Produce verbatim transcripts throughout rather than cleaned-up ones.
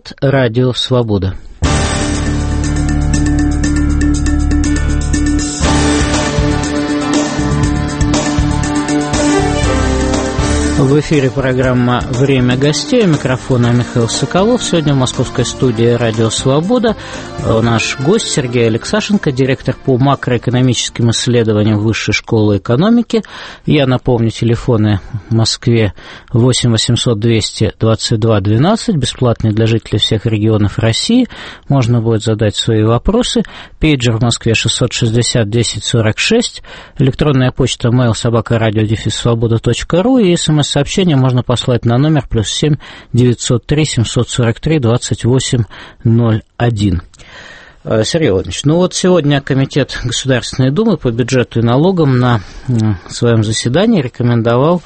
Интернет радио Свобода. В эфире программа «Время гостей». У микрофона Михаил Соколов. Сегодня в московской студии «Радио Свобода» наш гость Сергей Алексашенко, директор по макроэкономическим исследованиям Высшей школы экономики. Я напомню, телефоны в Москве восемь восемьсот двести двадцать два двенадцать, бесплатные для жителей всех регионов России. Можно будет задать свои вопросы. Пейджер в Москве шестьсот шестьдесят десять сорок шесть, электронная почта mail собака радио дефис свобода точка ру и смс-сообщение можно послать на номер плюс семь девятьсот три семьсот сорок три двадцать восемь ноль один. Сергей Владимирович, ну вот сегодня Комитет Государственной Думы по бюджету и налогам на своем заседании рекомендовал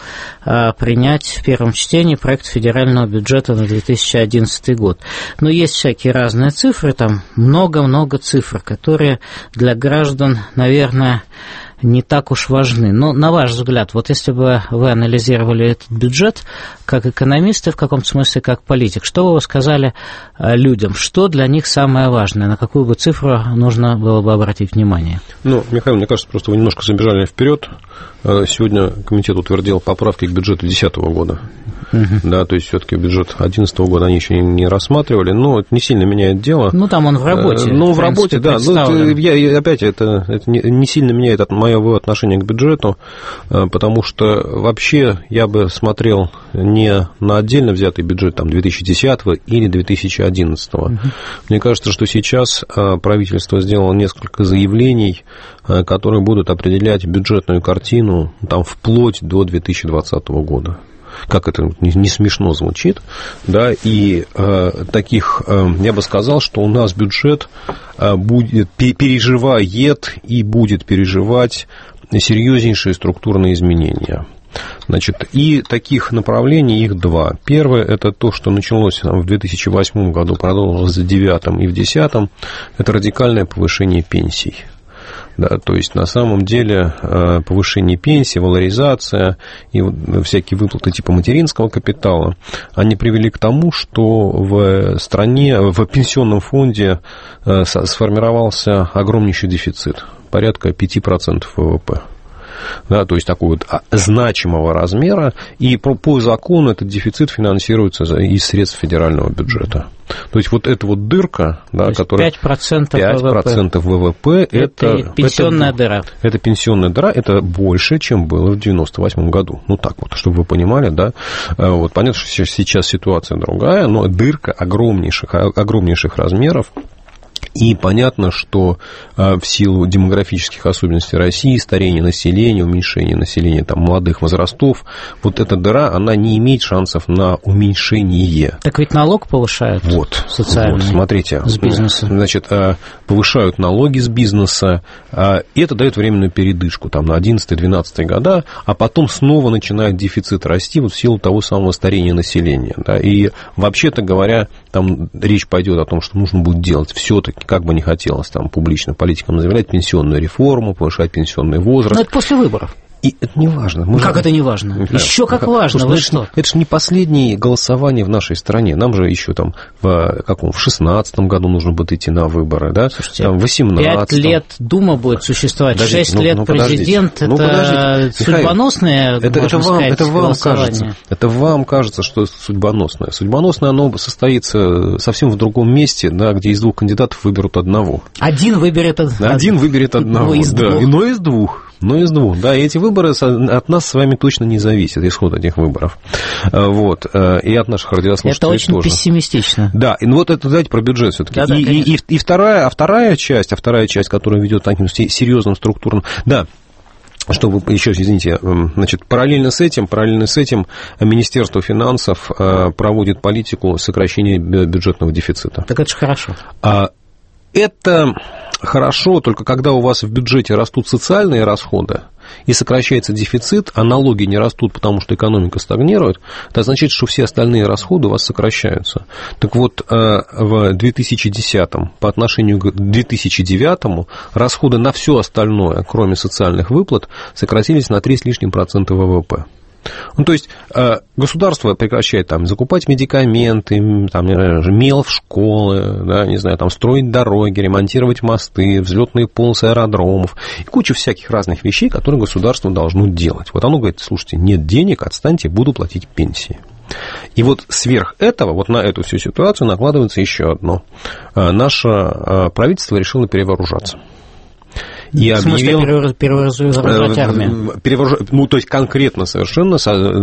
принять в первом чтении проект федерального бюджета на две тысячи одиннадцатый год. Но есть всякие разные цифры, там много-много цифр, которые для граждан, наверное, не так уж важны. Но, на ваш взгляд, вот если бы вы анализировали этот бюджет как экономист и в каком-то смысле как политик, что бы вы сказали людям, что для них самое важное, на какую бы цифру нужно было бы обратить внимание? Ну, Михаил, мне кажется, просто вы немножко забежали вперед. Сегодня комитет утвердил поправки к бюджету две тысячи десятого года. Угу. Да, то есть все-таки бюджет две тысячи одиннадцатого года они еще не рассматривали, но это не сильно меняет дело. Ну, там он в работе. Ну, в, в работе, да. Ну, я, опять, это, это не, не сильно меняет мое отношение к бюджету, потому что вообще я бы смотрел не на отдельно взятый бюджет там, две тысячи десятого или две тысячи одиннадцатого. Угу. Мне кажется, что сейчас правительство сделало несколько заявлений, которые будут определять бюджетную картину там, вплоть до две тысячи двадцатого года. Как это не смешно звучит, да, и э, таких, э, я бы сказал, что у нас бюджет э, будет, переживает и будет переживать серьезнейшие структурные изменения. Значит, и таких направлений их два. Первое, это то, что началось в две тысячи восьмом году, продолжилось в две тысячи девятом и в две тысячи десятом, это радикальное повышение пенсий. Да, то есть, на самом деле, повышение пенсии, валоризация и всякие выплаты типа материнского капитала, они привели к тому, что в стране, в пенсионном фонде сформировался огромнейший дефицит, порядка пять процентов ВВП. Да, то есть такого вот значимого размера, и по, по закону этот дефицит финансируется из средств федерального бюджета. То есть вот эта вот дырка, да, которая пять процентов ВВП, это, это пенсионная это, дыра. Это пенсионная дыра, это больше, чем было в девяносто восьмом году. Ну так вот, чтобы вы понимали, да. Вот, понятно, что сейчас ситуация другая, но дырка огромнейших, огромнейших размеров. И понятно, что в силу демографических особенностей России, старения населения, уменьшения населения там, молодых возрастов, вот эта дыра, она не имеет шансов на уменьшение. Так ведь налог повышают вот, социальный вот, смотрите, с бизнеса. Значит, повышают налоги с бизнеса, и это дает временную передышку там, на одиннадцатый-двенадцатый года, а потом снова начинает дефицит расти вот, в силу того самого старения населения. Да, и вообще-то говоря, там речь пойдет о том, что нужно будет делать все-таки, как бы не хотелось там публично политикам заявлять, пенсионную реформу, повышать пенсионный возраст. Но это после выборов. И это не важно. Мы как же... это не важно? Михаил, еще как Михаил, важно. Вы что? Это же не последнее голосование в нашей стране. Нам же еще там в, каком, в шестнадцатом году нужно будет идти на выборы, да? Слушайте, там, в восемнадцатом. Пять лет Дума будет существовать, подождите, шесть ну, лет ну, президент. Ну, это судьбоносное, это, это вам, сказать, это вам кажется, это вам кажется, что судьбоносное. Судьбоносное оно состоится совсем в другом месте, да, где из двух кандидатов выберут одного. Один выберет одного. Один выберет одного, из да, двух. но из двух. Но из двух, да, и эти выборы от нас с вами точно не зависят, исход этих выборов, вот, и от наших радиослушателей это очень тоже. Пессимистично. Да, и вот это, давайте про бюджет все-таки. Да, да, и, и, и, и вторая, а вторая часть, а вторая часть, которая ведет таким серьезным структурным, да, чтобы, еще, извините, значит, параллельно с этим, параллельно с этим Министерство финансов проводит политику сокращения бюджетного дефицита. Так это же хорошо. Это хорошо, только когда у вас в бюджете растут социальные расходы и сокращается дефицит, а налоги не растут, потому что экономика стагнирует, это означает, что все остальные расходы у вас сокращаются. Так вот, в две тысячи десятом по отношению к две тысячи девятому расходы на все остальное, кроме социальных выплат, сократились на три с лишним процента ВВП. Ну, то есть государство прекращает там закупать медикаменты, там, мел в школы, да, не знаю, там, строить дороги, ремонтировать мосты, взлетные полосы аэродромов и куча всяких разных вещей, которые государство должно делать. Вот оно говорит: слушайте, нет денег, отстаньте, буду платить пенсии. И вот сверх этого, вот на эту всю ситуацию накладывается еще одно. Наше правительство решило перевооружаться. И в смысле, объявил, перевооружать армию? Перевооружать, ну, то есть конкретно совершенно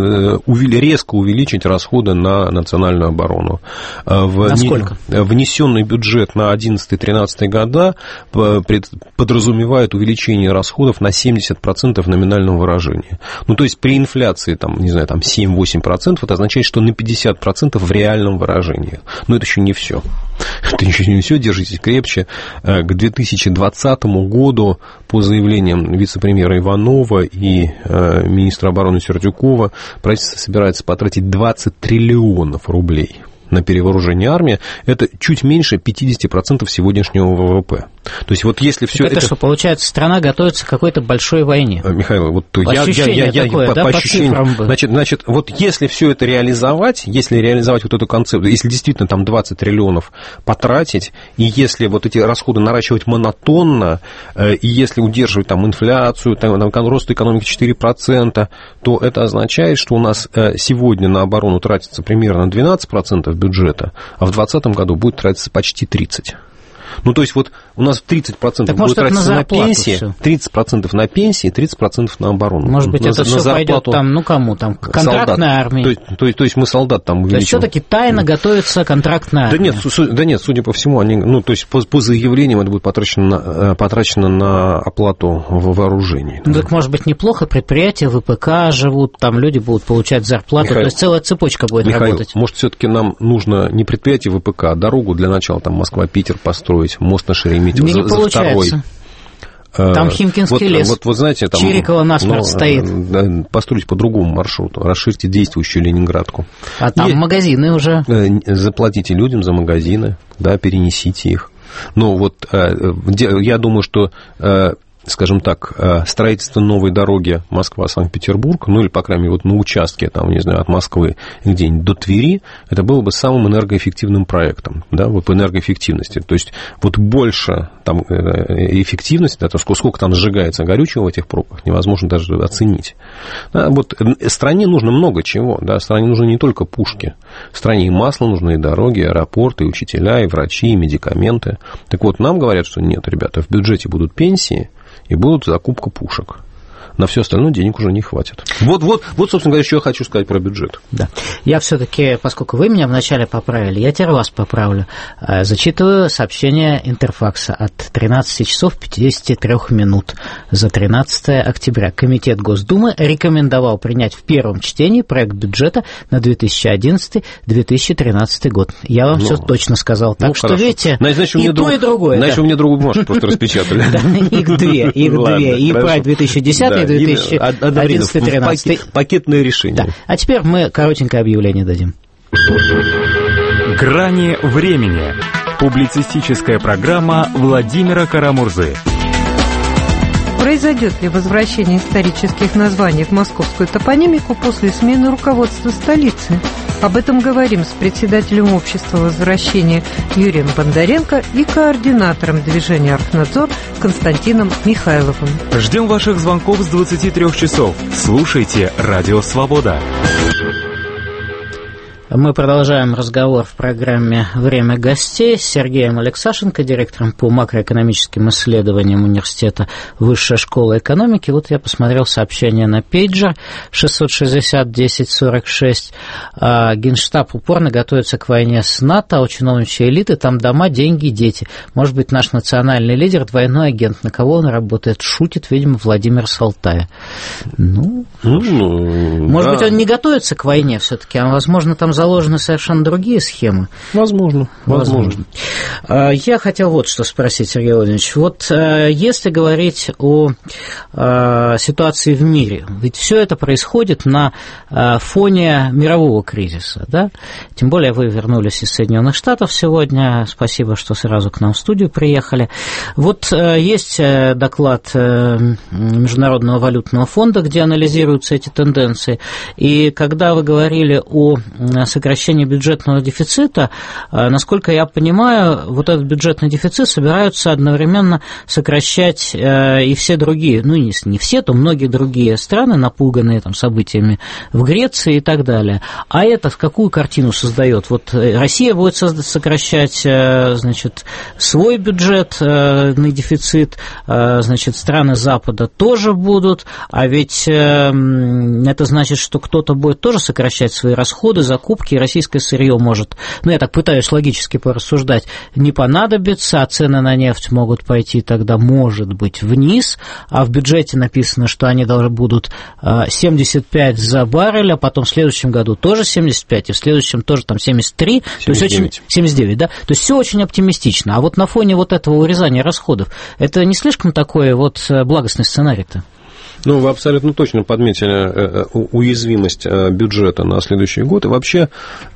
резко увеличить расходы на национальную оборону. Насколько? Внесенный бюджет на одиннадцатый-тринадцатый года подразумевает увеличение расходов на семьдесят процентов номинального выражения. Ну, то есть при инфляции, там, не знаю, там семь-восемь процентов, это означает, что на пятьдесят процентов в реальном выражении. Но это еще не все. Это еще не все, держитесь крепче. К две тысячи двадцатому году, по заявлениям вице-премьера Иванова и э, министра обороны Сердюкова, правительство собирается потратить двадцать триллионов рублей на перевооружение армии. Это чуть меньше пятьдесят процентов сегодняшнего ВВП. То есть вот если все это... это... что, получается, страна готовится к какой-то большой войне? Михаил, вот я, я, я, я, такое, по, да, по по ощущениям... Значит, значит, вот если все это реализовать, если реализовать вот эту концепцию, если действительно там двадцать триллионов потратить, и если вот эти расходы наращивать монотонно, и если удерживать там инфляцию, там, там рост экономики четыре процента, то это означает, что у нас сегодня на оборону тратится примерно двенадцать процентов бюджета, а в двадцатом году будет тратиться почти тридцать процентов. Ну, то есть, вот у нас тридцать процентов так, будет может, тратиться на, на пенсии, всё. тридцать процентов на пенсии, тридцать процентов на оборону. Может быть, на, это все пойдет там, ну, кому там, контрактной армии. То есть, то, есть, то есть, мы солдат там увеличим. То есть, все-таки тайно готовится контрактная армия. Да нет, су, да нет, судя по всему, они, ну, то есть, по, по заявлениям это будет потрачено на, потрачено на оплату вооружений. Ну, так, может быть, неплохо, предприятия ВПК живут, там люди будут получать зарплату, Михаил, то есть, целая цепочка будет Михаил, работать. Может, все-таки нам нужно не предприятие ВПК, а дорогу для начала, там, Москва-Питер построить, мост на Шереметьево. Мне не за, получается. За там Химкинский вот, лес. Вот, вот, знаете, там, Чириково насмерть ну, стоит. Построить по другому маршруту, расширьте действующую Ленинградку. А там и магазины уже. Заплатите людям за магазины, да, перенесите их. Ну, вот я думаю, что, скажем так, строительство новой дороги Москва-Санкт-Петербург, ну или, по крайней мере, вот на участке, там, не знаю, от Москвы где-нибудь до Твери, это было бы самым энергоэффективным проектом, да, вот по энергоэффективности. То есть, вот больше там эффективности, да, то сколько там сжигается горючего в этих пробках, невозможно даже оценить. Да, вот стране нужно много чего, да, стране нужны не только пушки, стране и масло нужно, и дороги, и аэропорты, и учителя, и врачи, и медикаменты. Так вот, нам говорят, что нет, ребята, в бюджете будут пенсии, и будут закупка пушек. На все остальное денег уже не хватит. Вот, вот, вот, собственно говоря, что я хочу сказать про бюджет. Да. Я все-таки, поскольку вы меня вначале поправили, я теперь вас поправлю. Зачитываю сообщение Интерфакса от тринадцати часов пятидесяти трёх минут за тринадцатое октября. Комитет Госдумы рекомендовал принять в первом чтении проект бюджета на две тысячи одиннадцатый — две тысячи тринадцатый год. Я вам ну, все точно сказал. Так ну, что, хорошо. Видите, значит, и то, друг... и другое. Значит, да. у меня другую бумажку просто распечатали. Их две, их две. И про две тысячи десятый, две тысячи одиннадцатый — тринадцатый. Пакетное решение. Да. А теперь мы коротенькое объявление дадим. «Грани времени». Публицистическая программа Владимира Карамурзы. Произойдет ли возвращение исторических названий в московскую топонимику после смены руководства столицы? Об этом говорим с председателем общества возвращения Юрием Бондаренко и координатором движения «Архнадзор» Константином Михайловым. Ждем ваших звонков с двадцати трёх часов. Слушайте «Радио Свобода». Мы продолжаем разговор в программе «Время гостей» с Сергеем Алексашенко, директором по макроэкономическим исследованиям Университета Высшей школы экономики. Вот я посмотрел сообщение на пейджер шестьсот шестьдесят десять сорок шесть. Генштаб упорно готовится к войне с НАТО, а у чиновничьей элиты там дома, деньги, дети. Может быть, наш национальный лидер двойной агент. На кого он работает? Шутит, видимо, Владимир Салтая. Ну, ну может да. быть, он не готовится к войне все-таки, а, возможно, там заложены совершенно другие схемы? Возможно, возможно. возможно. Я хотел вот что спросить, Сергей Владимирович. Вот если говорить о ситуации в мире, ведь все это происходит на фоне мирового кризиса, да? Тем более вы вернулись из Соединенных Штатов сегодня. Спасибо, что сразу к нам в студию приехали. Вот есть доклад Международного валютного фонда, где анализируются эти тенденции. И когда вы говорили о сокращении бюджетного дефицита, насколько я понимаю, вот этот бюджетный дефицит собираются одновременно сокращать и все другие, ну, не все, то многие другие страны, напуганные там событиями в Греции и так далее. А это какую картину создает? Вот Россия будет сокращать, значит, свой бюджетный дефицит, значит, страны Запада тоже будут, а ведь это значит, что кто-то будет тоже сокращать свои расходы, закупки, и российское сырье может, ну, я так пытаюсь логически порассуждать, не понадобится, а цены на нефть могут пойти тогда, может быть, вниз, а в бюджете написано, что они должны будут семьдесят пять за баррель, а потом в следующем году тоже семьдесят пять, и в следующем тоже там семьдесят три, семьдесят девять. То есть очень, семьдесят девять, да? То есть все очень оптимистично. А вот на фоне вот этого урезания расходов, это не слишком такой вот благостный сценарий-то? Ну, вы абсолютно точно подметили уязвимость бюджета на следующий год. И вообще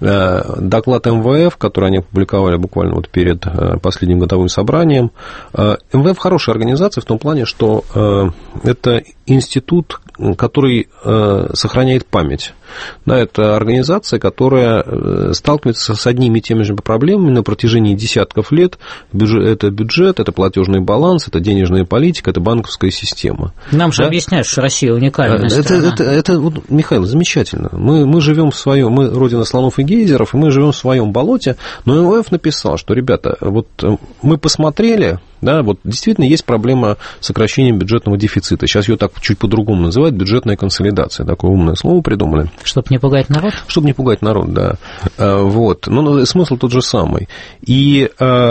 доклад эм вэ эф, который они опубликовали буквально вот перед последним годовым собранием, эм вэ эф хорошая организация в том плане, что это институт, который сохраняет память. Да, это организация, которая сталкивается с одними и теми же проблемами на протяжении десятков лет. Это бюджет, это платежный баланс, это денежная политика, это банковская система. Нам же да? объясняют, что Россия уникальная это, страна. Это, это, вот, Михаил, замечательно. Мы, мы живем в своем, мы родина слонов и гейзеров, и мы живем в своем болоте. Но эм вэ эф написал, что, ребята, вот мы посмотрели, да, вот действительно есть проблема сокращения бюджетного дефицита. Сейчас ее так чуть по-другому называют, бюджетная консолидация. Такое умное слово придумали. Чтобы не пугать народ? Чтобы не пугать народ, да. Вот. Но смысл тот же самый. И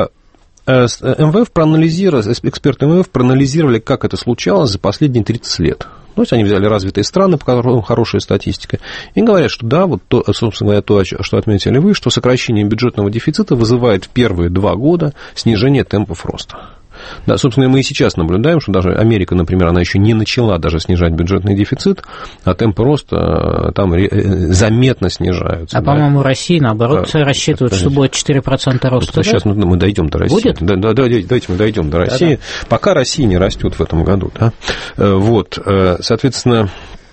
эм вэ эф проанализировали, эксперты эм вэ эф проанализировали, как это случалось за последние тридцать лет. То есть они взяли развитые страны, по которым хорошая статистика, и говорят, что да, вот то, собственно говоря, то, что отметили вы, что сокращение бюджетного дефицита вызывает в первые два года снижение темпов роста. Да, собственно, мы и сейчас наблюдаем, что даже Америка, например, она еще не начала даже снижать бюджетный дефицит, а темпы роста там заметно снижаются. А, да. По-моему, Россия, наоборот, да, рассчитывает, что будет четыре процента роста. Вот, сейчас мы дойдем до России. Будет? Да, да, давайте мы дойдем до России. Да-да. Пока Россия не растет в этом году. Да? Вот, соответственно...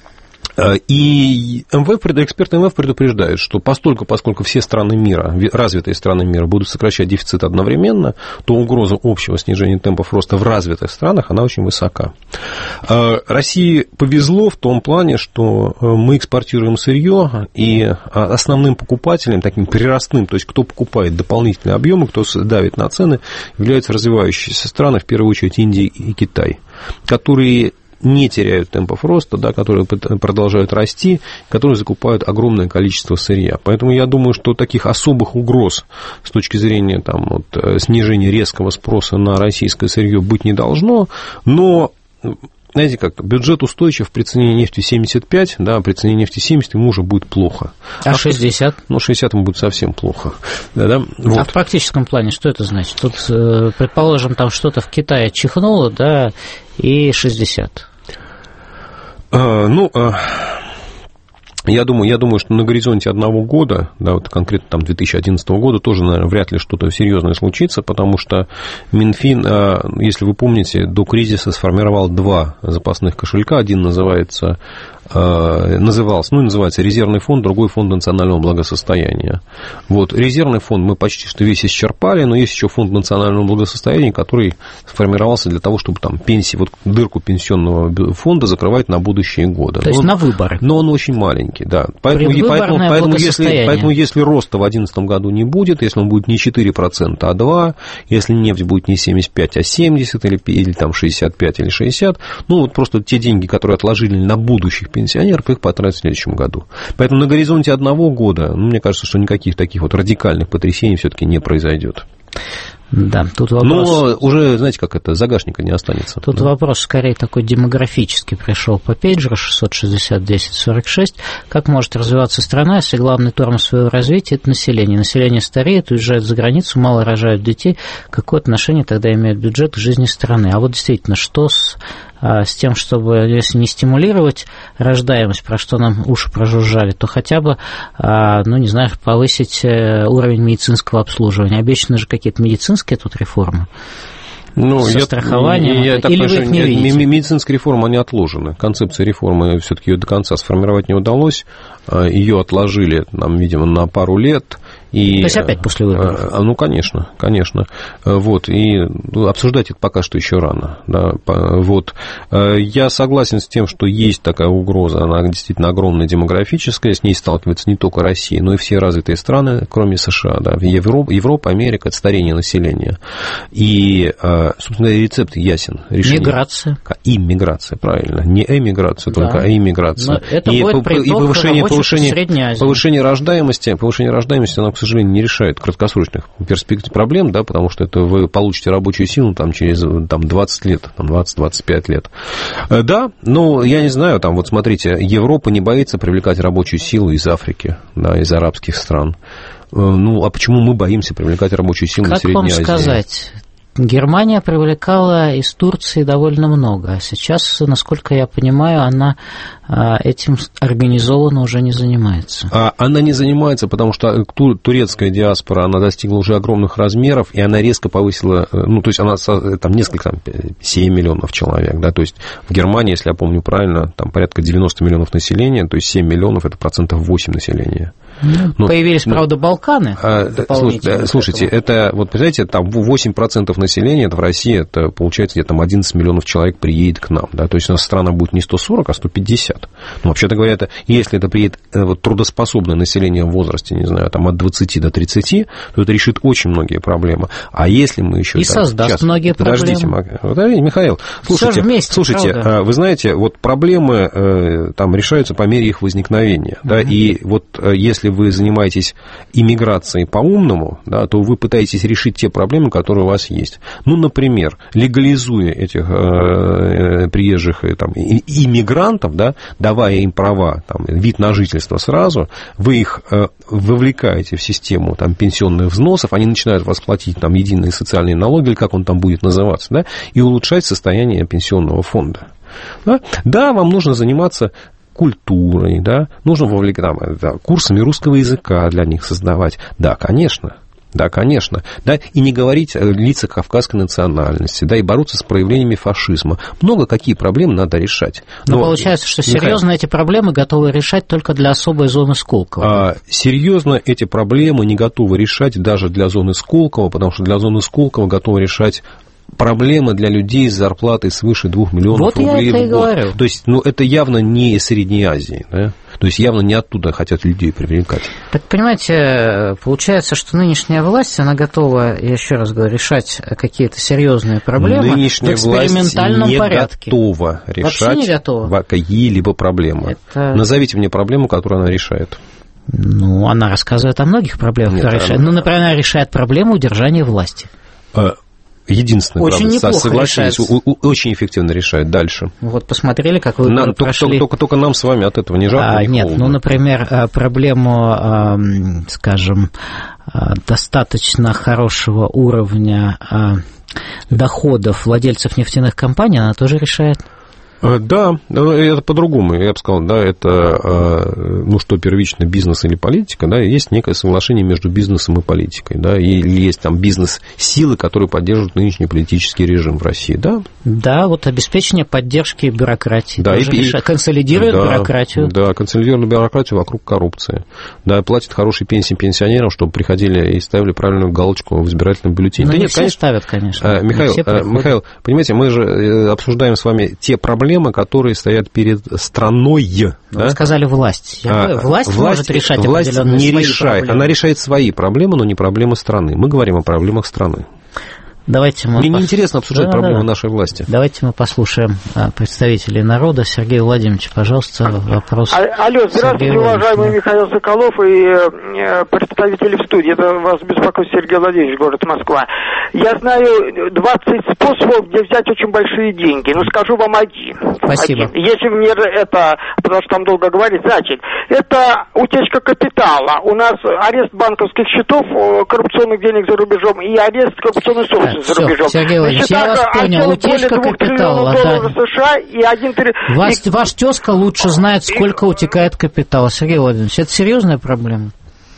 И эм вэ эф, эксперты эм вэ эф предупреждают, что постольку, поскольку все страны мира, развитые страны мира будут сокращать дефицит одновременно, то угроза общего снижения темпов роста в развитых странах, она очень высока. России повезло в том плане, что мы экспортируем сырье, и основным покупателем, таким приростным, то есть кто покупает дополнительные объемы, кто давит на цены, являются развивающиеся страны, в первую очередь Индия и Китай, которые не теряют темпов роста, да, которые продолжают расти, которые закупают огромное количество сырья. Поэтому я думаю, что таких особых угроз с точки зрения там, вот, снижения резкого спроса на российское сырье быть не должно, но... Знаете как, бюджет устойчив при цене нефти семьдесят пять, да, при цене нефти семьдесят ему уже будет плохо. А шестьдесят? Ну, шестьдесят ему будет совсем плохо. Да, да? Вот. А в практическом плане что это значит? Тут, предположим, там что-то в Китае чихнуло, да, и шестьдесят. А, ну... Я думаю, я думаю, что на горизонте одного года, да, вот конкретно там две тысячи одиннадцатого года, тоже, наверное, вряд ли что-то серьезное случится, потому что Минфин, если вы помните, до кризиса сформировал два запасных кошелька. Один называется, назывался, ну, называется резервный фонд, другой фонд национального благосостояния. Вот, резервный фонд мы почти что весь исчерпали, но есть еще фонд национального благосостояния, который сформировался для того, чтобы там пенсии, вот дырку пенсионного фонда закрывать на будущие годы. То есть он, на выборы. Но он очень маленький. Да, поэтому, поэтому, поэтому, если, поэтому если роста в две тысячи одиннадцатом году не будет, если он будет не четыре процента, а два процента, если нефть будет не семьдесят пять, а семьдесят, или, или там шестьдесят пять, или шестьдесят, ну вот просто те деньги, которые отложили на будущих пенсионеров, их потратят в следующем году. Поэтому на горизонте одного года, ну, мне кажется, что никаких таких вот радикальных потрясений все-таки не произойдет. Да, тут вопрос... Но уже, знаете, как это, загашника не останется. Тут да? вопрос скорее такой демографический пришел по пейджеру шестьсот шестьдесят десять сорок шесть. Как может развиваться страна, если главный тормоз своего развития – это население? Население стареет, уезжает за границу, мало рожают детей. Какое отношение тогда имеет бюджет к жизни страны? А вот действительно, что с... с тем, чтобы, если не стимулировать рождаемость, про что нам уши прожужжали, то хотя бы, ну, не знаю, повысить уровень медицинского обслуживания. Обещаны же какие-то медицинские тут реформы. Ну, со я, страхованием, я, я или вы их не видите? Медицинская реформа, они отложены. Концепция реформы все-таки ее до конца сформировать не удалось. Ее отложили, нам, видимо, на пару лет. И, то есть опять после выборов? Ну, конечно, конечно. Вот, и обсуждать это пока что еще рано. Да, вот. Я согласен с тем, что есть такая угроза, она действительно огромная, демографическая, с ней сталкивается не только Россия, но и все развитые страны, кроме США. Да, Европа, Европа, Америка, это старение населения. И, собственно, рецепт ясен. Решение. Миграция. Иммиграция, правильно. Не эмиграция, да. только иммиграция. Это и, будет и повышение, повышение, повышение рождаемости, повышение рождаемости, оно, к сожалению, не решает краткосрочных перспектив проблем, да, потому что это вы получите рабочую силу там, через там, двадцать лет, там, двадцать-двадцать пять лет. Да, ну, я не знаю, там, вот смотрите, Европа не боится привлекать рабочую силу из Африки, да, из арабских стран. Ну, а почему мы боимся привлекать рабочую силу из Средней Азии? Как вам сказать? Германия привлекала из Турции довольно много, а сейчас, насколько я понимаю, она этим организованно уже не занимается. А она не занимается, потому что турецкая диаспора, она достигла уже огромных размеров, и она резко повысила, ну, то есть она там несколько, там, семь миллионов человек, да, то есть в Германии, если я помню правильно, там порядка девяносто миллионов населения, то есть семь миллионов это процентов восемь населения. Ну, Появились, ну, правда, Балканы. А, слушайте, слушайте это, вот, представляете, там восемь процентов населения, это в России, это, получается, где-то там одиннадцать миллионов человек приедет к нам, да, то есть у нас страна будет не сто сорок, а сто пятьдесят. Ну, вообще-то говоря, это, если это приедет вот, трудоспособное население в возрасте, не знаю, там, от двадцати до тридцати, то это решит очень многие проблемы. А если мы еще... И так, создаст сейчас, многие подождите, проблемы. Подождите, Михаил, слушайте, вместе, слушайте вы знаете, вот проблемы там решаются по мере их возникновения, uh-huh. да, и вот если вы занимаетесь иммиграцией по-умному, да, то вы пытаетесь решить те проблемы, которые у вас есть. Ну, например, легализуя этих э, приезжих там, иммигрантов, да, давая им права, там, вид на жительство сразу, вы их э, вовлекаете в систему там, пенсионных взносов, они начинают вас платить там, единые социальные налоги, или как он там будет называться, да, и улучшать состояние пенсионного фонда. Да, да, вам нужно заниматься культурой, да, нужно вовлекать там, да, курсами русского языка для них создавать. Да, конечно. Да, конечно, да, и не говорить о лицах кавказской национальности, да, и бороться с проявлениями фашизма. Много какие проблемы надо решать. Но, Но получается, что серьезно эти проблемы готовы решать только для особой зоны Сколково. А, серьезно эти проблемы не готовы решать даже для зоны Сколково, потому что для зоны Сколково готовы решать проблемы для людей с зарплатой свыше двух миллионов вот рублей я это в и год. говорю. То есть, ну, это явно не из Средней Азии, да? То есть, явно не оттуда хотят людей привлекать. Так, понимаете, получается, что нынешняя власть, она готова, я еще раз говорю, решать какие-то серьезные проблемы нынешняя в экспериментальном власть порядке. не готова решать не готова. какие-либо проблемы. Это... Назовите мне проблему, которую она решает. Ну, она рассказывает о многих проблемах, Нет, которые она... решает. Ну, например, она решает проблему удержания власти. Единственное, очень правда, согласились, очень эффективно решает. Дальше. Вот посмотрели, как вы нам, прошли... Только, только, только нам с вами от этого не жарко, а, не Нет, холодно. ну, например, проблему, скажем, достаточно хорошего уровня доходов владельцев нефтяных компаний, она тоже решает. Да, это по-другому, я бы сказал, да, это, ну, что первично, бизнес или политика, да, есть некое соглашение между бизнесом и политикой, да, или есть там бизнес-силы, которые поддерживают нынешний политический режим в России, да? Да, вот обеспечение поддержки бюрократии, да, и, решает, консолидирует да, бюрократию. Да, консолидирует бюрократию вокруг коррупции, да, платит хорошие пенсии пенсионерам, чтобы приходили и ставили правильную галочку в избирательном бюллетене. Ну, да не нет, все конечно, ставят, конечно. Михаил, Михаил, понимаете, мы же обсуждаем с вами те проблемы, проблемы, которые стоят перед страной. Вы да? сказали власть. Я а, власть, власть может решать власть определенные не свои решает. проблемы. Она решает свои проблемы, но не проблемы страны. Мы говорим о проблемах страны. Давайте мы Мне пос... неинтересно обсуждать да, проблемы да, да. нашей власти. Давайте мы послушаем представителей народа. Сергей Владимирович, пожалуйста, вопрос. Алло, здравствуйте, уважаемый Михаил Соколов и представители в студии. Это вас беспокоит Сергей Владимирович, город Москва. Я знаю двадцать способов, где взять очень большие деньги. Ну, скажу вам один. Спасибо. Один. Если мне это, потому что там долго говорить, значит, это утечка капитала. У нас арест банковских счетов, коррупционных денег за рубежом и арест коррупционной собственности за рубежом. Сергей Владимирович, я вас понял. Утечка капитала. Да. США и один... Ваш, и... ваш тезка лучше знает, сколько и... утекает капитала. Сергей Владимирович, это серьезная проблема?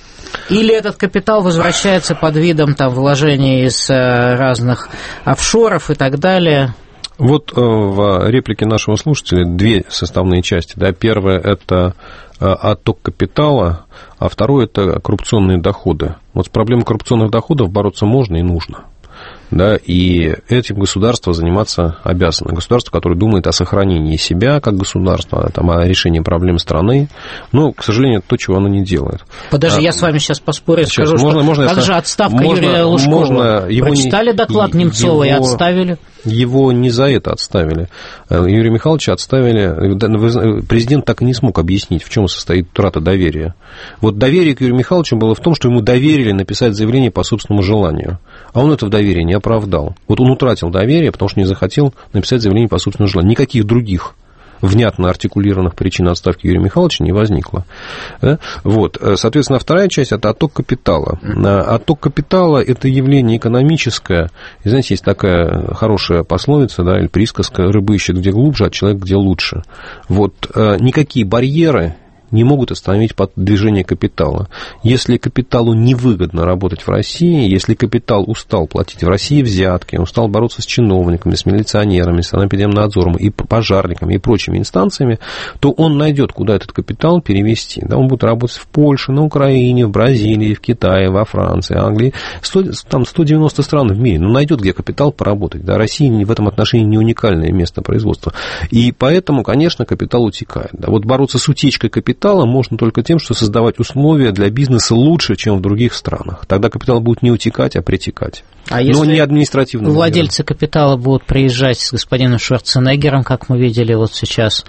Или этот капитал возвращается под видом там, вложений из разных офшоров и так далее? Вот в реплике нашего слушателя две составные части. Да. Первая – это отток капитала, а второе – это коррупционные доходы. Вот с проблемой коррупционных доходов бороться можно и нужно. Да, и этим государство заниматься обязано. Государство, которое думает о сохранении себя как государства, там, о решении проблем страны, но, к сожалению, то, чего оно не делает. Подожди, а, я с вами сейчас поспорю, сейчас, скажу, можно, что можно, как же отставка можно, Юрия Лужкова? Можно, Прочитали не, доклад Немцова его, и отставили? Его не за это отставили. Юрия Михайловича отставили. Президент так и не смог объяснить, в чем состоит утрата доверия. Вот доверие к Юрию Михайловичу было в том, что ему доверили написать заявление по собственному желанию, а он это доверие не оправдал. Вот он утратил доверие, потому что не захотел написать заявление по собственному желанию. Никаких других внятно артикулированных причин отставки Юрия Михайловича не возникло. Да? Вот. Соответственно, вторая часть – это отток капитала. Отток капитала – это явление экономическое. И, знаете, есть такая хорошая пословица, да, или присказка: рыба ищет где глубже, а человек где лучше. Вот. Никакие барьеры не могут остановить движение капитала. Если капиталу невыгодно работать в России, если капитал устал платить в России взятки, устал бороться с чиновниками, с милиционерами, с санэпидемнадзором и пожарниками и прочими инстанциями, то он найдет, куда этот капитал перевести. Да, он будет работать в Польше, на Украине, в Бразилии, в Китае, во Франции, Англии. сто, там сто девяносто стран в мире. Но найдет, где капитал поработать. Да, Россия в этом отношении не уникальное место производства. И поэтому, конечно, капитал утекает. Да. Вот бороться с утечкой капитала можно только тем, что создавать условия для бизнеса лучше, чем в других странах. Тогда капитал будет не утекать, а притекать. А но не административно. Владельцы капитала будут приезжать с господином Шварценеггером, как мы видели вот сейчас,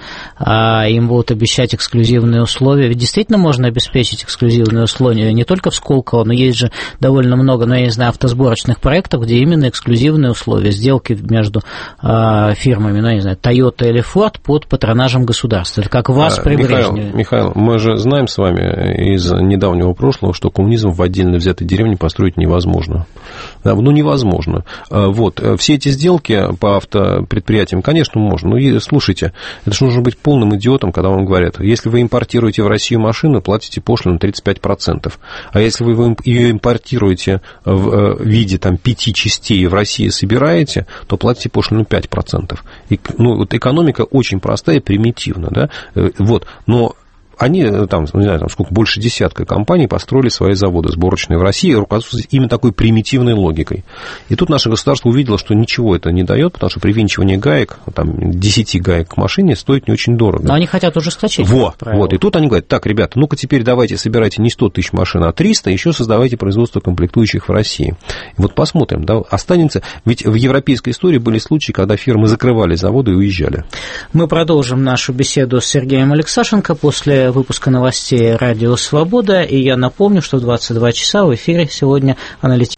а им будут обещать эксклюзивные условия. Ведь действительно можно обеспечить эксклюзивные условия не только в Сколково, но есть же довольно много, ну, я не знаю, автосборочных проектов, где именно эксклюзивные условия, сделки между а, фирмами, ну, я не знаю, Toyota или Ford под патронажем государства. Это как вас а, при Михаил, Брежневе. Михаил, мы же знаем с вами из недавнего прошлого, что коммунизм в отдельно взятой деревне построить невозможно. Ну, невозможно. Вот. Все эти сделки по автопредприятиям, конечно, можно. Но слушайте, это же нужно быть полным идиотом, когда вам говорят: если вы импортируете в Россию машину, платите пошлину тридцать пять процентов. А если вы ее импортируете в виде там, пяти частей в России собираете, то платите пошлину пять процентов. И, ну, вот экономика очень простая и примитивна. Да? Вот. Но они, там, не знаю, там сколько, больше десятка компаний построили свои заводы сборочные в России, руководствуясь именно такой примитивной логикой. И тут наше государство увидело, что ничего это не дает, потому что привинчивание гаек, там, десяти гаек к машине стоит не очень дорого. Но они хотят ужесточить. Вот, вот. И тут они говорят: так, ребята, ну-ка теперь давайте собирайте не сто тысяч машин, а триста, еще создавайте производство комплектующих в России. И вот посмотрим, да, останется... Ведь в европейской истории были случаи, когда фирмы закрывали заводы и уезжали. Мы продолжим нашу беседу с Сергеем Алексашенко после выпуска новостей «Радио Свобода». И я напомню, что в двадцать два часа в эфире сегодня аналитик.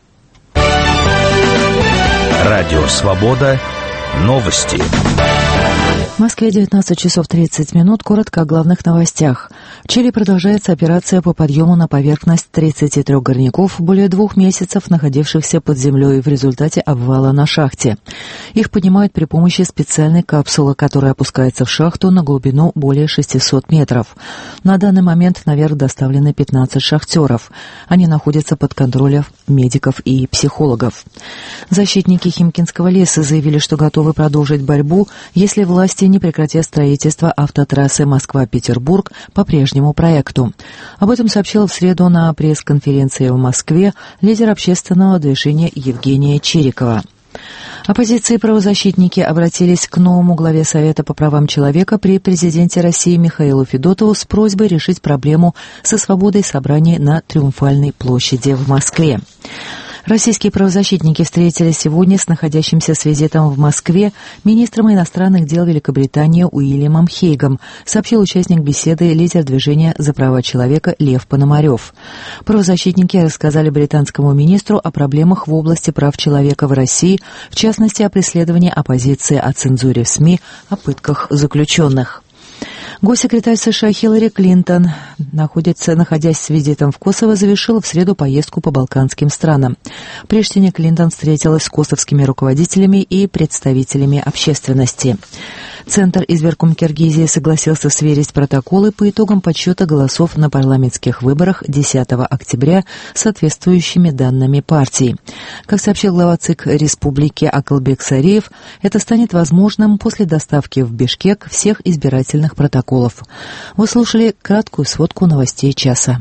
Радио Свобода. Новости. В Москве девятнадцать часов тридцать минут. Коротко о главных новостях. В Чили продолжается операция по подъему на поверхность тридцати трёх горняков, более двух месяцев находившихся под землей в результате обвала на шахте. Их поднимают при помощи специальной капсулы, которая опускается в шахту на глубину более шестисот метров. На данный момент наверх доставлены пятнадцать шахтеров. Они находятся под контролем медиков и психологов. Защитники Химкинского леса заявили, что готовы продолжить борьбу, если власти не прекратят строительство автотрассы Москва-Петербург по прежнему проекту. Об этом сообщила в среду на пресс-конференции в Москве лидер общественного движения Евгения Чирикова. Оппозиция и правозащитники обратились к новому главе Совета по правам человека при президенте России Михаилу Федотову с просьбой решить проблему со свободой собраний на Триумфальной площади в Москве. Российские правозащитники встретились сегодня с находящимся с визитом в Москве министром иностранных дел Великобритании Уильямом Хейгом, сообщил участник беседы лидер движения «За права человека» Лев Пономарев. Правозащитники рассказали британскому министру о проблемах в области прав человека в России, в частности, о преследовании оппозиции, о цензуре в СМИ, о пытках заключенных. Госсекретарь США Хиллари Клинтон, находится, находясь с визитом в Косово, завершила в среду поездку по балканским странам. В Приштине Клинтон встретилась с косовскими руководителями и представителями общественности. Центр избирком Киргизии согласился сверить протоколы по итогам подсчета голосов на парламентских выборах десятого октября с соответствующими данными партий. Как сообщил глава ЦИК Республики Акылбек Сариев, это станет возможным после доставки в Бишкек всех избирательных протоколов. Вы слушали краткую сводку новостей часа.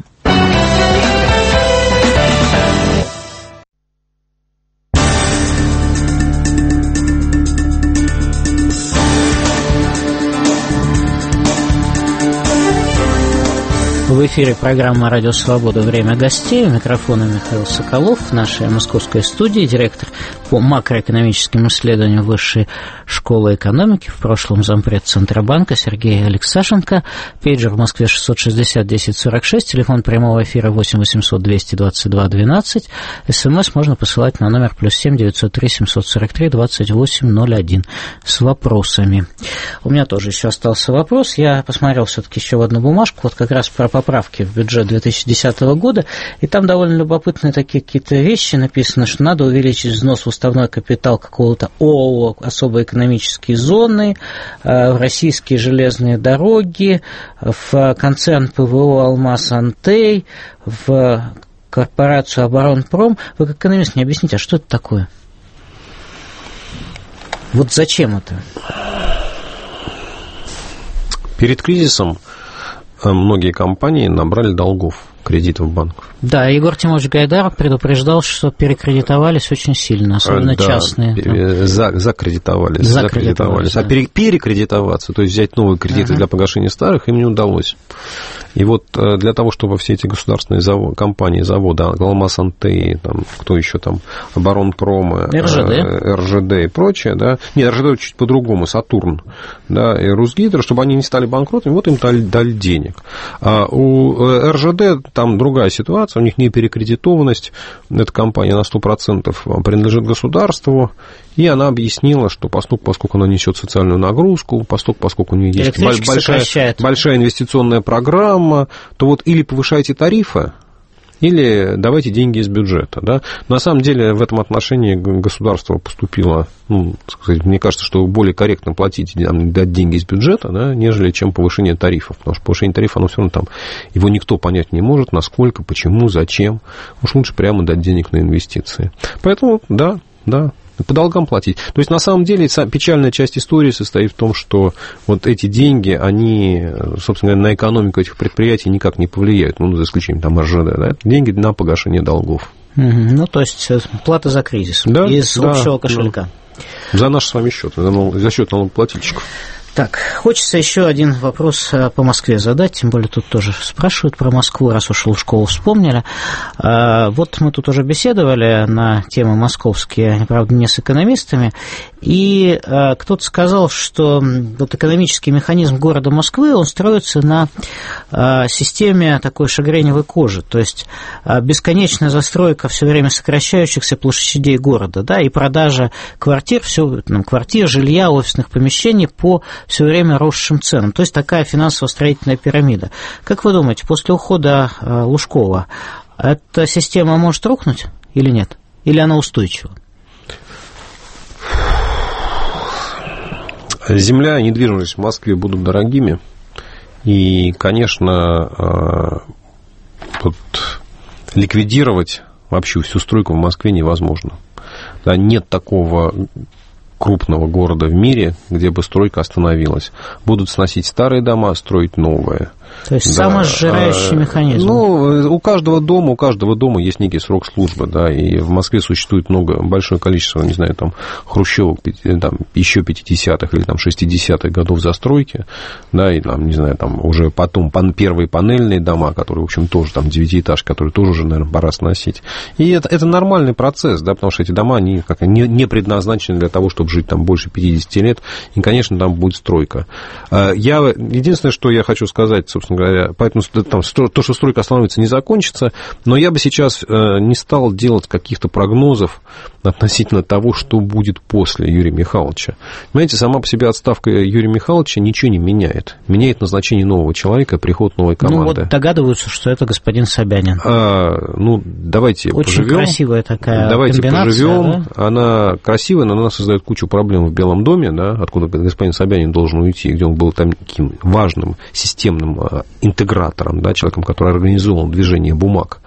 В эфире программа «Радио Свобода. Время гостей». У микрофона Михаил Соколов, в нашей московской студии, директор по макроэкономическим исследованиям Высшей школы экономики, в прошлом зампред Центробанка Сергей Алексашенко. Пейджер в Москве шестьсот шестьдесят десять сорок шесть, телефон прямого эфира восемь восемьсот двести двадцать два двенадцать. СМС можно посылать на номер плюс семь девятьсот три семьсот сорок три двадцать восемь ноль один с вопросами. У меня тоже еще остался вопрос. Я посмотрел все-таки еще в одну бумажку, вот как раз про поправки в бюджет две тысячи десятого года, и там довольно любопытные такие какие-то вещи написано, что надо увеличить взнос в уставной капитал какого-то ООО «Особые экономические зоны», в российские железные дороги, в концерн ПВО «Алмаз-Антей», в корпорацию «Оборонпром». Вы как экономист мне объясните, а что это такое? Вот зачем это? Перед кризисом многие компании набрали долгов, кредитов в банках. Да, Егор Тимович Гайдаров предупреждал, что перекредитовались очень сильно, особенно да, частные. Да. За, закредитовались. закредитовались. Да. А пере, перекредитоваться, то есть взять новые кредиты uh-huh. для погашения старых, им не удалось. И вот для того, чтобы все эти государственные завод, компании, заводы, Алмаз-Антей, там, кто еще там, Оборонпром, РЖД. РЖД и прочее, да, нет, РЖД чуть по-другому, Сатурн, да, и Русгидро, чтобы они не стали банкротами, вот им дали, дали денег. А у РЖД там другая ситуация, у них не перекредитованность, эта компания на сто процентов принадлежит государству, и она объяснила, что поскольку, поскольку она несет социальную нагрузку, поскольку, поскольку у нее есть большая, большая инвестиционная программа, то вот или повышайте тарифы, или давайте деньги из бюджета. Да? На самом деле в этом отношении государство поступило, ну, сказать, мне кажется, что более корректно платить, дать деньги из бюджета, да, нежели чем повышение тарифов. Потому что повышение тарифа, оно все равно там, его никто понять не может, насколько, почему, зачем. Уж лучше прямо дать денег на инвестиции. Поэтому, да, да. По долгам платить. То есть, на самом деле, печальная часть истории состоит в том, что вот эти деньги, они, собственно говоря, на экономику этих предприятий никак не повлияют, ну, за исключением там РЖД, да? Деньги на погашение долгов. Угу. Ну, то есть, плата за кризис, да? Из да, общего кошелька. Да. За наш с вами счет, за счет налогоплательщиков. Так, хочется еще один вопрос по Москве задать, тем более тут тоже спрашивают про Москву, раз уж школу вспомнили. Вот мы тут уже беседовали на темы московские, правда, не с экономистами, и кто-то сказал, что вот экономический механизм города Москвы, он строится на системе такой шагреневой кожи, то есть бесконечная застройка все время сокращающихся площадей города, да, и продажа квартир, все, там, квартир, жилья, офисных помещений по все время росшим ценам. То есть такая финансово-строительная пирамида. Как вы думаете, после ухода Лужкова эта система может рухнуть или нет? Или она устойчива? Земля и недвижимость в Москве будут дорогими. И, конечно, вот, ликвидировать вообще всю стройку в Москве невозможно. Да, нет такого крупного города в мире, где бы стройка остановилась. Будут сносить старые дома, строить новые. То есть да. самосжирающий механизм. Ну, у каждого дома, у каждого дома есть некий срок службы, да, и в Москве существует много, большое количество, не знаю, там, хрущевок, там, еще пятидесятых или там шестидесятых годов застройки, да, и там, не знаю, там, уже потом первые панельные дома, которые, в общем, тоже там девятиэтажки, которые тоже уже, наверное, пора сносить. И это, это нормальный процесс, да, потому что эти дома, они как, не, не предназначены для того, чтобы жить там больше пятидесяти лет, и, конечно, там будет стройка. Я, единственное, что я хочу сказать, собственно говоря, поэтому там, то, что стройка остановится, не закончится, но я бы сейчас не стал делать каких-то прогнозов относительно того, что будет после Юрия Михайловича. Понимаете, сама по себе отставка Юрия Михайловича ничего не меняет. Меняет назначение нового человека, приход новой команды. Ну, вот догадываются, что это господин Собянин. А, ну, давайте Очень поживем. Очень красивая такая давайте комбинация. Поживем. Да? Она красивая, но она создает кучу проблем в Белом доме, да, откуда господин Собянин должен уйти, где он был там таким важным системным интегратором, да, человеком, который организовал движение бумаг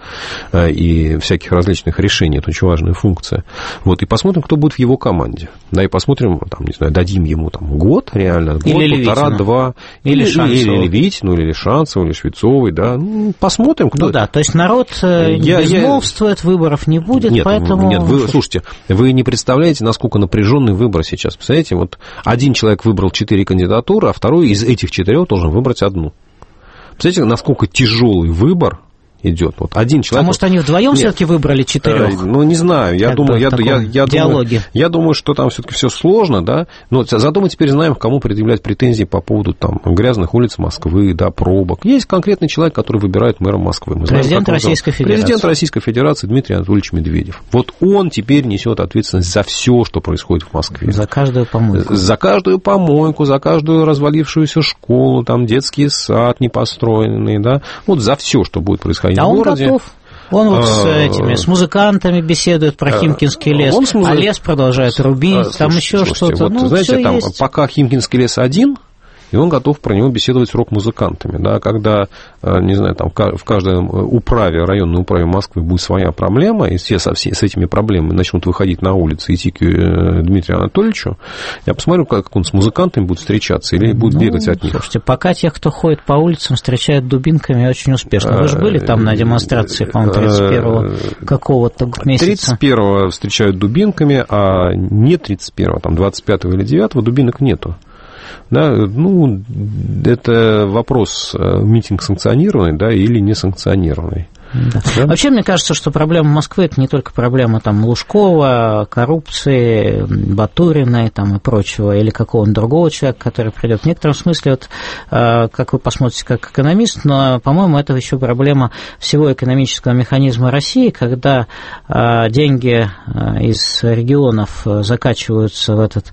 и всяких различных решений. Это очень важная функция. Вот, и посмотрим, кто будет в его команде. Да, и посмотрим, там, не знаю, дадим ему там год, реально, год, или полтора, два. Или, или Шанцову. Или Левитину, или Шанцеву, или Швецовой, да. Ну, посмотрим, кто. Ну да, то есть народ я, безмолвствует, я... выборов не будет, нет, поэтому... Нет, вы, слушайте, вы не представляете, насколько напряженный выбор сейчас. Представляете, вот один человек выбрал четыре кандидатуры, а второй из этих четырех должен выбрать одну. Представляете, насколько тяжелый выбор идет. Вот один человек... А может, они вдвоем все-таки выбрали четырех? Э, ну, не знаю. Я думаю, я, я, я, думаю, я думаю, что там все-таки все сложно, да. Но зато мы теперь знаем, кому предъявлять претензии по поводу там грязных улиц Москвы, да, пробок. Есть конкретный человек, который выбирает мэра Москвы. Мы Президент знаем, Российской Федерации. Президент Российской Федерации Дмитрий Анатольевич Медведев. Вот он теперь несет ответственность за все, что происходит в Москве. За каждую помойку. За каждую помойку, за каждую развалившуюся школу, там детский сад непостроенный, да. Вот за все, что будет происходить а в городе. Он готов. Он вот с этими, с музыкантами беседует про Химкинский лес, муз... а лес продолжает рубить, а, там слушайте, еще что-то. Вот, ну, знаете, там, есть. Пока Химкинский лес один, и он готов про него беседовать с рок-музыкантами. Да, когда, не знаю, там в каждой управе, районной управе Москвы будет своя проблема, и все со всеми, с этими проблемами начнут выходить на улицы и идти к Дмитрию Анатольевичу, я посмотрю, как он с музыкантами будет встречаться или будет ну, бегать от них. Слушайте, пока тех, кто ходит по улицам, встречают дубинками очень успешно. Вы же были там на демонстрации, по-моему, тридцать первого какого-то месяца? тридцать первого встречают дубинками, а не тридцать первого, там двадцать пятого или девятого дубинок нету. Да, ну, это вопрос, митинг санкционированный, да, или не санкционированный. Да. Да? Вообще, мне кажется, что проблема Москвы – это не только проблема там, Лужкова, коррупции, Батуриной там, и прочего, или какого-нибудь другого человека, который придет. В некотором смысле, вот, как вы посмотрите как экономист, но, по-моему, это еще проблема всего экономического механизма России, когда деньги из регионов закачиваются в этот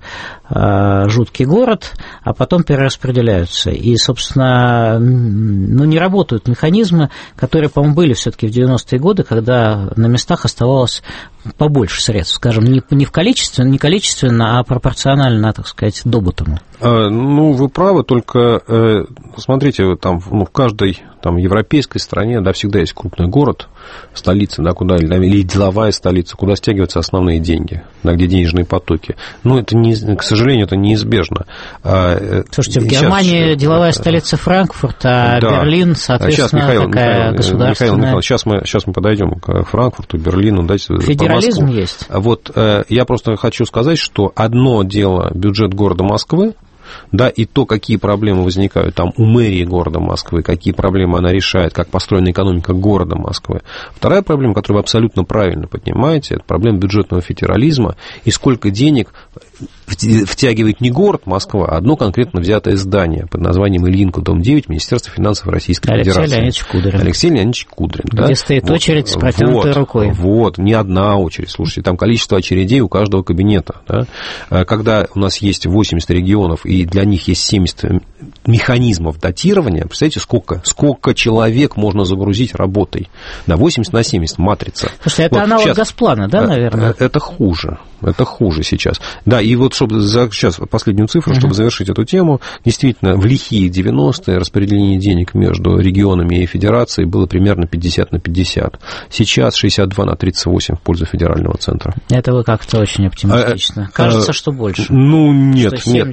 жуткий город, а потом перераспределяются. И, собственно, ну, не работают механизмы, которые, по-моему, были все-таки в девяностые годы, когда на местах оставалось побольше средств, скажем, не, не в количестве, не количественно, а пропорционально, так сказать, добытому. Ну, вы правы, только смотрите, там, ну, в каждой там, европейской стране, да, всегда есть крупный город, столица, да, куда, или деловая столица, куда стягиваются основные деньги, да, где денежные потоки. Но это, не, к сожалению, это неизбежно. Слушайте, в Германии сейчас, деловая столица Франкфурт, а да. Берлин, соответственно, сейчас, Михаил, такая Михаил, государственная... Михаил, Михаил, сейчас мы, сейчас мы подойдем к Франкфурту, Берлину, да, федерализм есть. Вот я просто хочу сказать, что одно дело бюджет города Москвы, да, и то, какие проблемы возникают там у мэрии города Москвы, какие проблемы она решает, как построена экономика города Москвы. Вторая проблема, которую вы абсолютно правильно поднимаете, это проблема бюджетного федерализма и сколько денег втягивает не город Москва, а одно конкретно взятое здание под названием Ильинка, дом девять, Министерства финансов Российской Алексей Федерации. Леонидович Кудрин. Алексей Леонидович Кудрин. Где да? стоит вот, очередь с протянутой вот, рукой. Вот, не одна очередь. Слушайте, там количество очередей у каждого кабинета. Да? Когда у нас есть восемьдесят регионов, и для них есть семьдесят механизмов датирования, представляете, сколько, сколько человек можно загрузить работой? Да, восемьдесят на семьдесят, матрица. Слушайте, это вот аналог сейчас, Госплана, да, наверное? Это хуже. Это хуже сейчас. Да, и вот чтобы за, сейчас последнюю цифру, uh-huh. чтобы завершить эту тему, действительно, в лихие девяностые распределение денег между регионами и федерацией было примерно пятьдесят на пятьдесят. Сейчас шестьдесят два на тридцать восемь в пользу федерального центра. Это вы как-то очень оптимистично. А, Кажется, а, что больше. Ну, нет, что нет, нет, к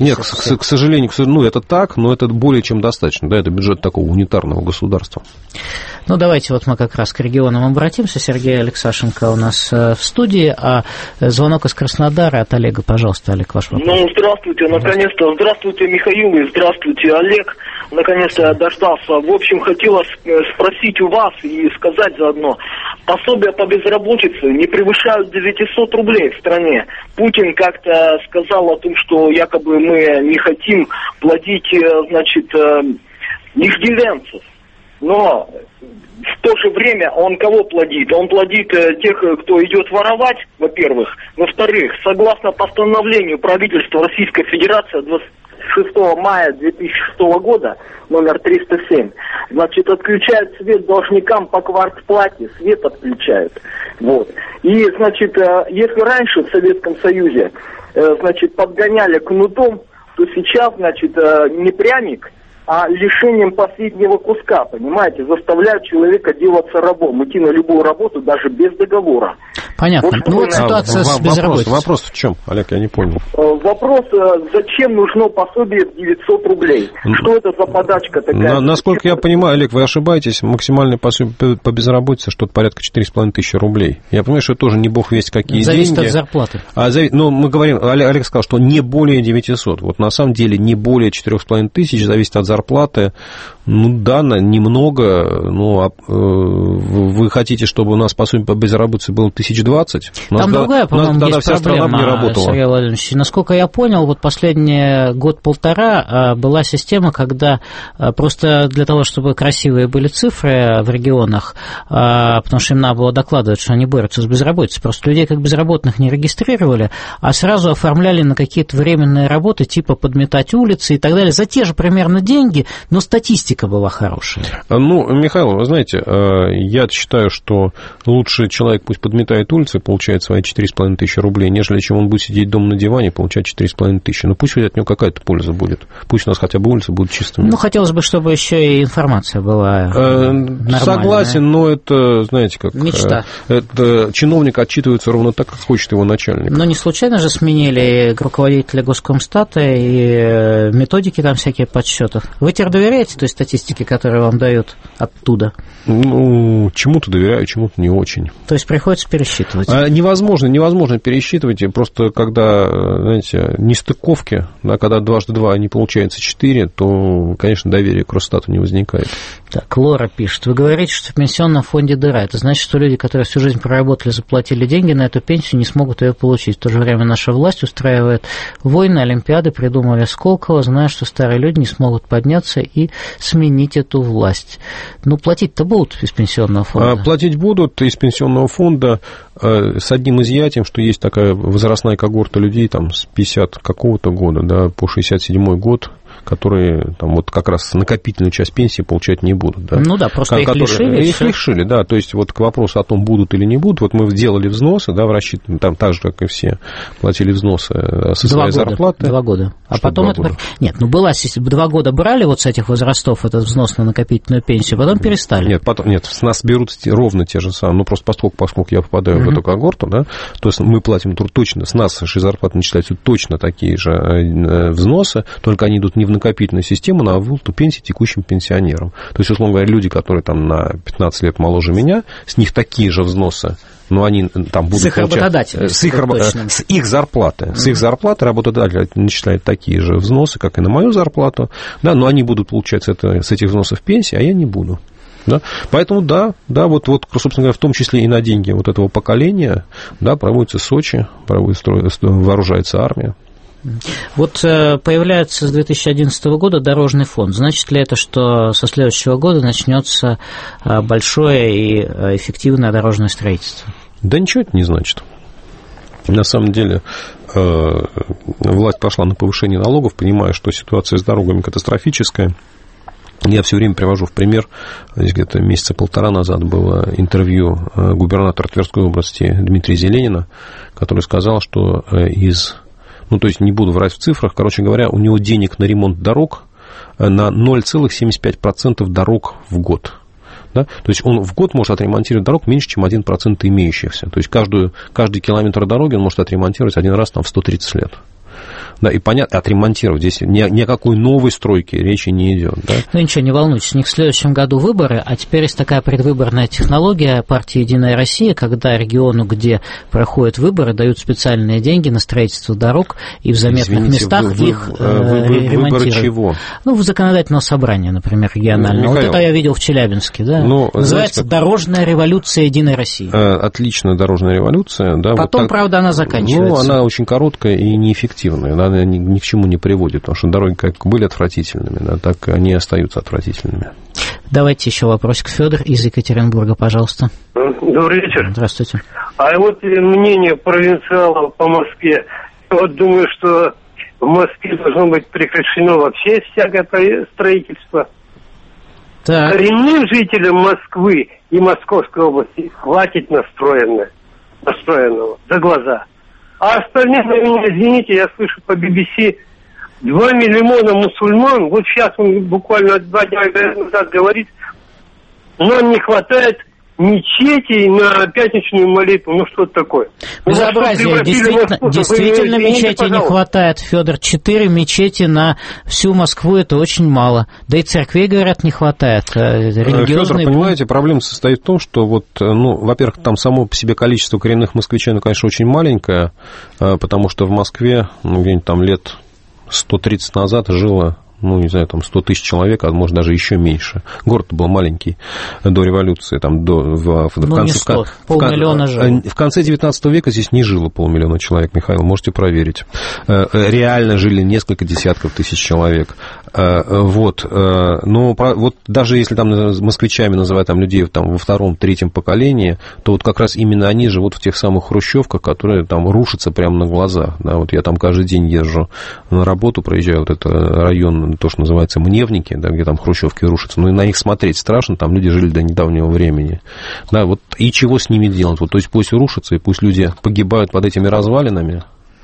к, к сожалению, ну, это так, но это более чем достаточно, да, это бюджет такого унитарного государства. Ну, давайте вот мы как раз к регионам обратимся. Сергей Алексашенко у нас в студии, а звонок из Краснодара от Олега. Пожалуйста, Олег, ваш вопрос. Ну, здравствуйте, наконец-то. Здравствуйте, Михаил, и здравствуйте, Олег. Наконец-то я дождался. В общем, хотелось спросить у вас и сказать заодно. Пособия по безработице не превышают девятьсот рублей в стране. Путин как-то сказал о том, что якобы мы не хотим платить, значит, иждивенцев. Но в то же время он кого плодит? Он плодит тех, кто идет воровать, во-первых. Во-вторых, согласно постановлению правительства Российской Федерации двадцать шестого мая две тысячи шестого года, номер триста семь, значит, отключают свет должникам по квартплате, свет отключают. Вот. И, значит, если раньше в Советском Союзе, значит, подгоняли кнутом, то сейчас, значит, не пряник, а лишением последнего куска, понимаете, заставляют человека делаться рабом, идти на любую работу, даже без договора. Понятно. Вот, ну, вот ситуация а, с безработицей. Вопрос, вопрос в чем, Олег, я не понял. Вопрос, зачем нужно пособие в девятьсот рублей? Что это за подачка такая? На, насколько я понимаю, Олег, вы ошибаетесь, максимальное пособие по безработице что-то порядка четыре с половиной тысячи рублей. Я понимаю, что это тоже не бог весть какие зависит деньги. Зависит от зарплаты. А, зави... Ну, мы говорим, Олег сказал, что не более девятисот. Вот на самом деле не более четырех с половиной тысяч, зависит от зарплаты. Зарплаты, ну да, немного, ну, а, вы хотите, чтобы у нас пособие по безработице было тысяч двадцать? Там другая, по-моему, есть вся проблема, страна не работала. Сергей Владимирович. Насколько я понял, вот последний год-полтора была система, когда просто для того, чтобы красивые были цифры в регионах, потому что им надо было докладывать, что они борются с безработицей, просто людей как безработных не регистрировали, а сразу оформляли на какие-то временные работы, типа подметать улицы и так далее, за те же примерно деньги, но статистика была хорошая. Ну, Михаил, вы знаете, я считаю, что лучше человек пусть подметает улицы и получает свои четыре с половиной тысячи рублей, нежели чем он будет сидеть дома на диване и получать четыре с половиной тысячи. Но пусть от него какая-то польза будет. Пусть у нас хотя бы улицы будут чистыми. Ну, хотелось бы, чтобы еще и информация была нормальная. Согласен, но это, знаете, как... Мечта. Это чиновник отчитывается ровно так, как хочет его начальник. Но не случайно же сменили руководителя Госкомстата и методики там всякие подсчетов. Вы теперь доверяете той статистике, которую вам дают оттуда? Ну, чему-то доверяю, чему-то не очень. То есть приходится пересчитывать? А, невозможно, невозможно пересчитывать. Просто когда, знаете, нестыковки, да, когда дважды два не получается четыре, то, конечно, доверие к Росстату не возникает. Так, Лора пишет. Вы говорите, что в пенсионном фонде дыра. Это значит, что люди, которые всю жизнь проработали, заплатили деньги на эту пенсию, не смогут ее получить. В то же время наша власть устраивает войны, олимпиады, придумали Сколково, зная, что старые люди не смогут подняться и сменить эту власть. Ну, платить-то будут из пенсионного фонда? Платить будут из пенсионного фонда с одним изъятием, что есть такая возрастная когорта людей там, с пятидесятого какого-то года да, по шестьдесят седьмой год, которые там, вот как раз накопительную часть пенсии получать не будут. Да? Ну да, просто которые, их лишили. Их лишили, да. То есть вот к вопросу о том, будут или не будут, вот мы сделали взносы, да, в рассчитанном, там так же, как и все, платили взносы со два своей года, зарплаты. Два года. А что потом это... Года? Нет, ну была система, два года брали вот с этих возрастов этот взнос на накопительную пенсию, потом перестали. Нет, потом, нет, с нас берут ровно те же самые, ну просто поскольку, поскольку я попадаю uh-huh. в эту когорту, да, то есть мы платим точно, с нас зарплаты начисляются точно такие же взносы, только они идут не в накопительную систему, на выплату пенсии текущим пенсионерам. То есть, условно говоря, люди, которые там на пятнадцать лет моложе меня, с них такие же взносы, но они там будут с их получать... С их, раб... с их зарплаты. Mm-hmm. С их зарплаты работодатель начисляет такие же взносы, как и на мою зарплату, да, но они будут получать это, с этих взносов пенсии, а я не буду. Да? Поэтому да, да, вот, вот, собственно говоря, в том числе и на деньги вот этого поколения, да, проводится Сочи, проводится, вооружается армия. Вот появляется с две тысячи одиннадцатого года дорожный фонд. Значит ли это, что со следующего года начнется большое и эффективное дорожное строительство? Да ничего это не значит. На самом деле власть пошла на повышение налогов, понимая, что ситуация с дорогами катастрофическая. Я все время привожу в пример, здесь где-то месяца полтора назад было интервью губернатора Тверской области Дмитрия Зеленина, который сказал, что из... Ну, то есть, не буду врать в цифрах, короче говоря, у него денег на ремонт дорог на ноль целых семьдесят пять сотых процента дорог в год. Да? То есть, он в год может отремонтировать дорог меньше, чем один процент имеющихся. То есть, каждую, каждый километр дороги он может отремонтировать один раз там, в сто тридцать лет. Да, и понятно, отремонтировать. Здесь ни, ни о какой новой стройке речи не идет. Да? Ну ничего, не волнуйтесь, у них в следующем году выборы, а теперь есть такая предвыборная технология партии «Единая Россия», когда региону, где проходят выборы, дают специальные деньги на строительство дорог, и в заметных Извините, местах вы, их вы, вы, вы, ремонтируют. Выборы чего? Ну, в законодательного собрания, например, регионального. Ну, вот это я видел в Челябинске, да. Ну, называется знаете, «Дорожная революция Единой России». Отличная дорожная революция. Да, Потом, вот так, правда, она заканчивается. Ну, она очень короткая и неэффективная. Да, она ни, ни к чему не приводит, потому что дороги как были отвратительными, да, так они остаются отвратительными. Давайте еще вопросик. Федор из Екатеринбурга, пожалуйста. Добрый вечер. Здравствуйте. А вот мнение провинциалов по Москве. Вот думаю, что в Москве должно быть прекращено вообще всякое строительство. Так. Коренным жителям Москвы и Московской области хватит настроено, настроенного за глаза. А остальные, извините, я слышу по би би си, два миллиона мусульман, вот сейчас он буквально два дня назад говорит, нам не хватает мечетей на пятничную молитву, ну что это такое? Безобразие, действительно, Москву, действительно вы, извините, мечетей не хватает, Федор. Четыре мечети на всю Москву, это очень мало. Да и церквей, говорят, не хватает. Федор, понимаете, проблема состоит в том, что вот, ну, во-первых, там само по себе количество коренных москвичей, ну, конечно, очень маленькое, потому что в Москве, ну, где-нибудь там лет сто тридцать назад жило, ну, не знаю, там сто тысяч человек, а может, даже еще меньше. Город был маленький до революции, там, до, в, в, ну, конце, не сто, в, полмиллиона жило. В конце девятнадцатого века здесь не жило полмиллиона человек, Михаил, можете проверить. Реально жили несколько десятков тысяч человек. Вот, но вот даже если там москвичами называют там людей там, во втором, третьем поколении, то вот как раз именно они живут в тех самых хрущевках, которые там рушатся прямо на глазах. Да, вот я там каждый день езжу на работу, проезжаю вот этот район, то, что называется Мневники, да, где там хрущевки рушатся, ну и на них смотреть страшно, там люди жили до недавнего времени. Да, вот и чего с ними делать? Вот, то есть пусть рушатся, и пусть люди погибают под этими развалинами.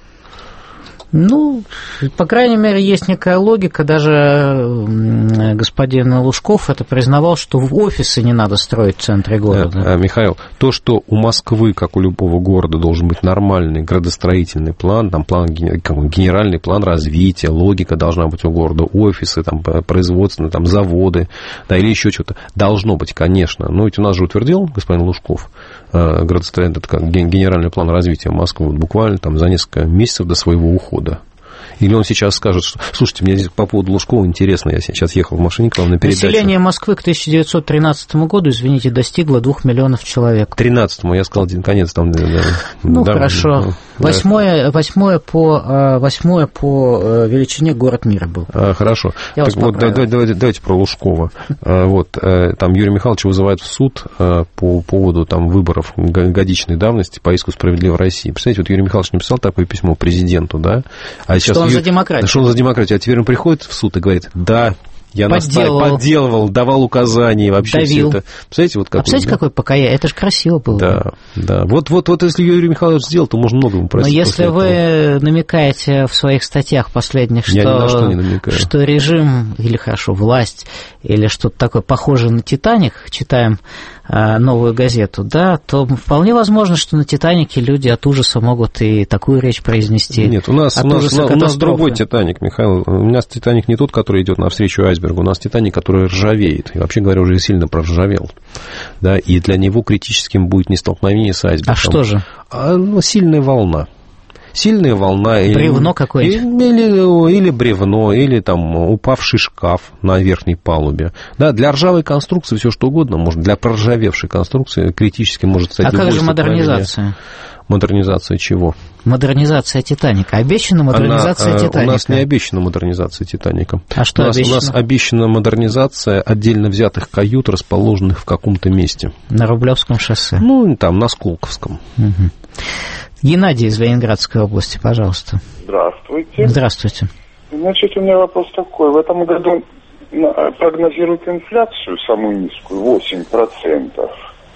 Ну, по крайней мере, есть некая логика. Даже господин Лужков это признавал, что в офисы не надо строить в центре города. А, Михаил, то, что у Москвы, как у любого города, должен быть нормальный градостроительный план, там план, генеральный план развития, логика должна быть у города, офисы, там, производственные, там, заводы, да, или еще что-то. Должно быть, конечно. Но ведь у нас же утвердил господин Лужков градостроительный, это как генеральный план развития Москвы буквально там за несколько месяцев до своего ухода. Или он сейчас скажет, что... Слушайте, мне здесь по поводу Лужкова интересно, я сейчас ехал в машине к вам на передачу. Население Москвы к тысяча девятьсот тринадцатому году, извините, достигло двух миллионов человек. К тринадцатому, я сказал, конец там... Да, ну, да, хорошо. Да. Восьмое, восьмое, по, восьмое по величине город мира был. А, хорошо. Я так вот, давайте, давайте, давайте про Лужкова. Вот, там Юрий Михайлович вызывает в суд по поводу там, выборов годичной давности по иску «Справедливой России». Представляете, вот Юрий Михайлович написал такое письмо президенту, да? А сейчас он за демократию. Что он за демократию? А теперь он приходит в суд и говорит, да, я подделывал, настав... подделывал давал указания, вообще давил. Все это. Представляете, вот как. А представляете, какой покаяние? Это же красиво было. Да, да. Вот, вот, вот если Юрий Михайлович сделал, то можно много ему простить. Но если вы этого. намекаете в своих статьях последних, что, я ни на что не намекаю. Что режим, или хорошо, власть, или что-то такое похожее на «Титаник», читаем новую газету, да, то вполне возможно, что на «Титанике» люди от ужаса могут и такую речь произнести. Нет, у нас, у нас, у нас другой «Титаник», Михаил. У нас «Титаник» не тот, который идет навстречу айсбергу, у нас «Титаник», который ржавеет. И, вообще говоря, уже сильно проржавел. Да, и для него критическим будет не столкновение с айсбергом. А что же? А, ну, сильная волна. Сильная волна. Бревно какое-нибудь. Или, или бревно, или там упавший шкаф на верхней палубе. Да, для ржавой конструкции все что угодно может. Для проржавевшей конструкции критически может стать... А как же модернизация? Модернизация чего? Модернизация «Титаника». Обещана модернизация Она, «Титаника». У нас не обещана модернизация «Титаника». А что у нас, обещано? У нас обещана модернизация отдельно взятых кают, расположенных в каком-то месте. На Рублевском шоссе? Ну, там, на Сколковском. Угу. Геннадий из Ленинградской области, пожалуйста. Здравствуйте. Здравствуйте. Значит, у меня вопрос такой. В этом году прогнозируют инфляцию самую низкую, восемь процентов.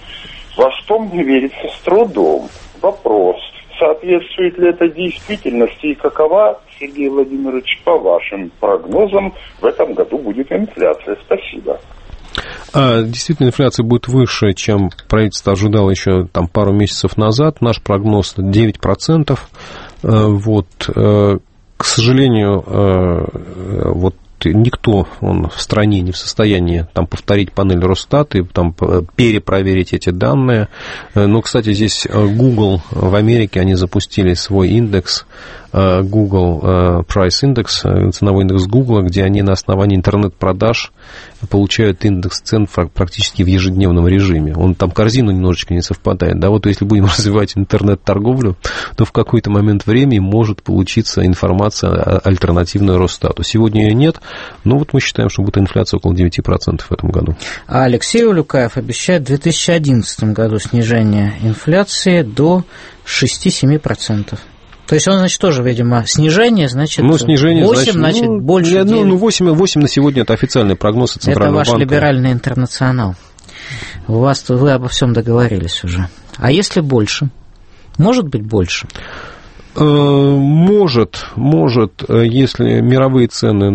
Во что мне верится с трудом. Вопрос, соответствует ли это действительности и какова, Сергей Владимирович, по вашим прогнозам, в этом году будет инфляция? Спасибо. Действительно, инфляция будет выше, чем правительство ожидало еще там, пару месяцев назад. Наш прогноз девять процентов. Вот. К сожалению, вот никто он в стране не в состоянии там повторить панель Росстата и там перепроверить эти данные. Но, кстати, здесь Google в Америке, они запустили свой индекс, Google Price Index, ценовой индекс Google, где они на основании интернет-продаж получают индекс цен практически в ежедневном режиме. Он там корзину немножечко не совпадает. Да, вот если будем развивать интернет-торговлю, то в какой-то момент времени может получиться информация альтернативная Росстату. Сегодня ее нет, но вот мы считаем, что будет инфляция около девять процентов в этом году. А Алексей Улюкаев обещает в две тысячи одиннадцатом году снижение инфляции до шесть-семь процентов. То есть он, значит, тоже, видимо, снижение, значит, ну, снижение, восемь, значит, ну, больше. Ну, ну восемь, восемь на сегодня это официальный прогноз Центрального банка. Это ваш либеральный интернационал. У вас, вы обо всем договорились уже. А если больше? Может быть, больше? Может, может, если мировые цены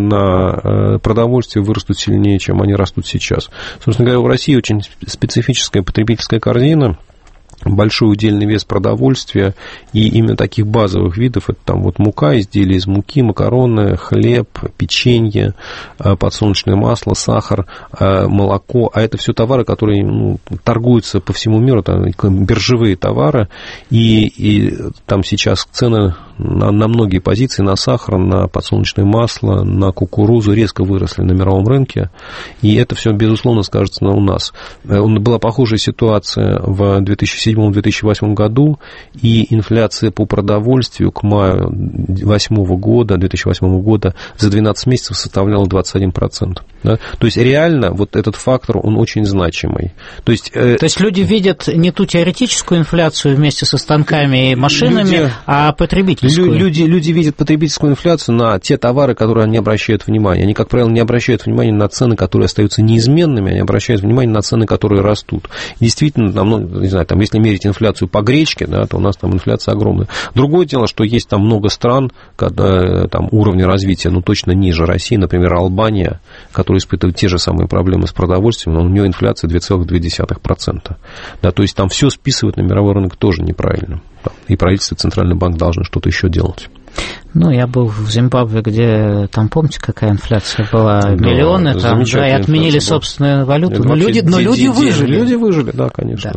на продовольствие вырастут сильнее, чем они растут сейчас. Собственно говоря, в России очень специфическая потребительская корзина, большой удельный вес продовольствия, и именно таких базовых видов, это там вот мука, изделия из муки, макароны, хлеб, печенье, подсолнечное масло, сахар, молоко, а это все товары, которые, ну, торгуются по всему миру, там биржевые товары, и, и там сейчас цены на, на многие позиции, на сахар, на подсолнечное масло, на кукурузу резко выросли на мировом рынке, и это все, безусловно, скажется у нас. Была похожая ситуация в две тысячи седьмом — две тысячи восьмом году, и инфляция по продовольствию к маю восьмого года, две тысячи восьмого года за двенадцать месяцев составляла двадцать один процент. Да? То есть реально вот этот фактор, он очень значимый. То есть, э... То есть люди видят не ту теоретическую инфляцию вместе со станками и машинами, люди... а потребительскую. Люди, люди видят потребительскую инфляцию на те товары, которые они обращают внимание. Они, как правило, не обращают внимания на цены, которые остаются неизменными, они обращают внимание на цены, которые растут. Действительно, там, ну, не знаю, там, если мерить инфляцию по гречке, да, то у нас там инфляция огромная. Другое дело, что есть там много стран, когда там уровень развития, ну, точно ниже России, например, Албания, которая испытывает те же самые проблемы с продовольствием, но у нее инфляция два целых две десятых процента. Да, то есть там все списывать на мировой рынок тоже неправильно. И правительство, Центральный банк должны что-то еще делать. Ну, я был в Зимбабве, где, там, помните, какая инфляция была? Да, миллионы, там, да, и отменили собственную валюту. Но люди, но люди выжили. Люди выжили, да, конечно. Да.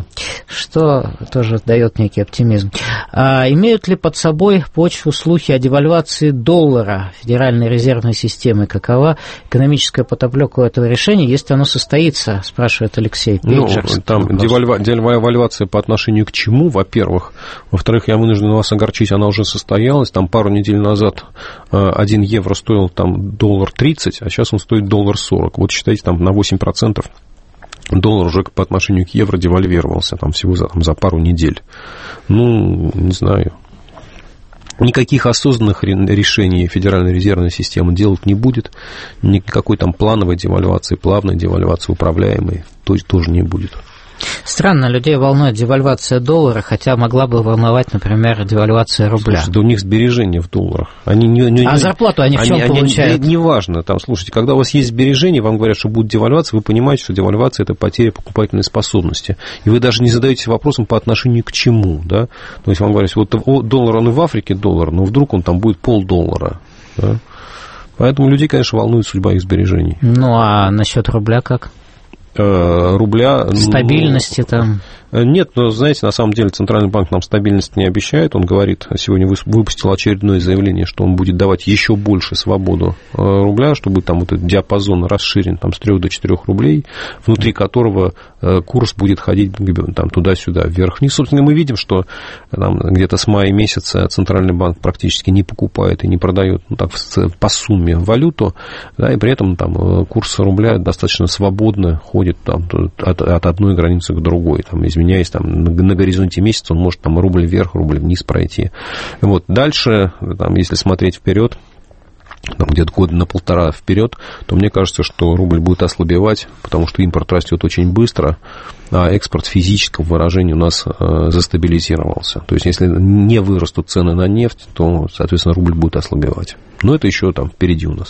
Что тоже дает некий оптимизм. А имеют ли под собой почву слухи о девальвации доллара Федеральной резервной системы? Какова экономическая подоплека этого решения, если оно состоится, спрашивает Алексей Пейджерс. Ну, там девальва... девальвация по отношению к чему, во-первых. Во-вторых, я вынужден вас огорчить, она уже состоялась. Там пару недель назад один евро стоил там доллар тридцать, а сейчас он стоит доллар сорок. Вот считайте, там на восемь процентов доллар уже по отношению к евро девальвировался там всего за, там, за пару недель. Ну, не знаю. Никаких осознанных решений Федеральной резервной системы делать не будет. Никакой там плановой девальвации, плавной девальвации, управляемой тоже не будет. Странно, людей волнует девальвация доллара, хотя могла бы волновать, например, девальвация рубля. Слушайте, да у них сбережения в долларах. Они не, не, а не, зарплату они в чем они, получают? Не, не важно. Там, слушайте, когда у вас есть сбережения, вам говорят, что будет девальвация, вы понимаете, что девальвация – это потеря покупательной способности. И вы даже не задаетесь вопросом по отношению к чему. Да? То есть вам говорят, вот доллар, он и в Африке доллар, но вдруг он там будет полдоллара. Да? Поэтому людей, конечно, волнует судьба их сбережений. Ну, а насчет рубля как? Рубля... Стабильности там... Нет, но, знаете, на самом деле Центральный банк нам стабильность не обещает. Он говорит, сегодня выпустил очередное заявление, что он будет давать еще больше свободу рубля, чтобы там вот этот диапазон расширен там, с трёх до четырёх рублей, внутри которого курс будет ходить там, туда-сюда, вверх-вниз. Собственно, мы видим, что там, где-то с мая месяца Центральный банк практически не покупает и не продает ну, так, по сумме валюту, да, и при этом там, курс рубля достаточно свободно ходит там, от, от одной границы к другой, там, изменяясь там, на, на горизонте месяца, он может там, рубль вверх, рубль вниз пройти. Вот. Дальше, там, если смотреть вперед, там, где-то года на полтора вперед, то мне кажется, что рубль будет ослабевать, потому что импорт растет очень быстро, а экспорт в физическом выражении у нас э, застабилизировался. То есть, если не вырастут цены на нефть, то, соответственно, рубль будет ослабевать. Но это еще там впереди у нас.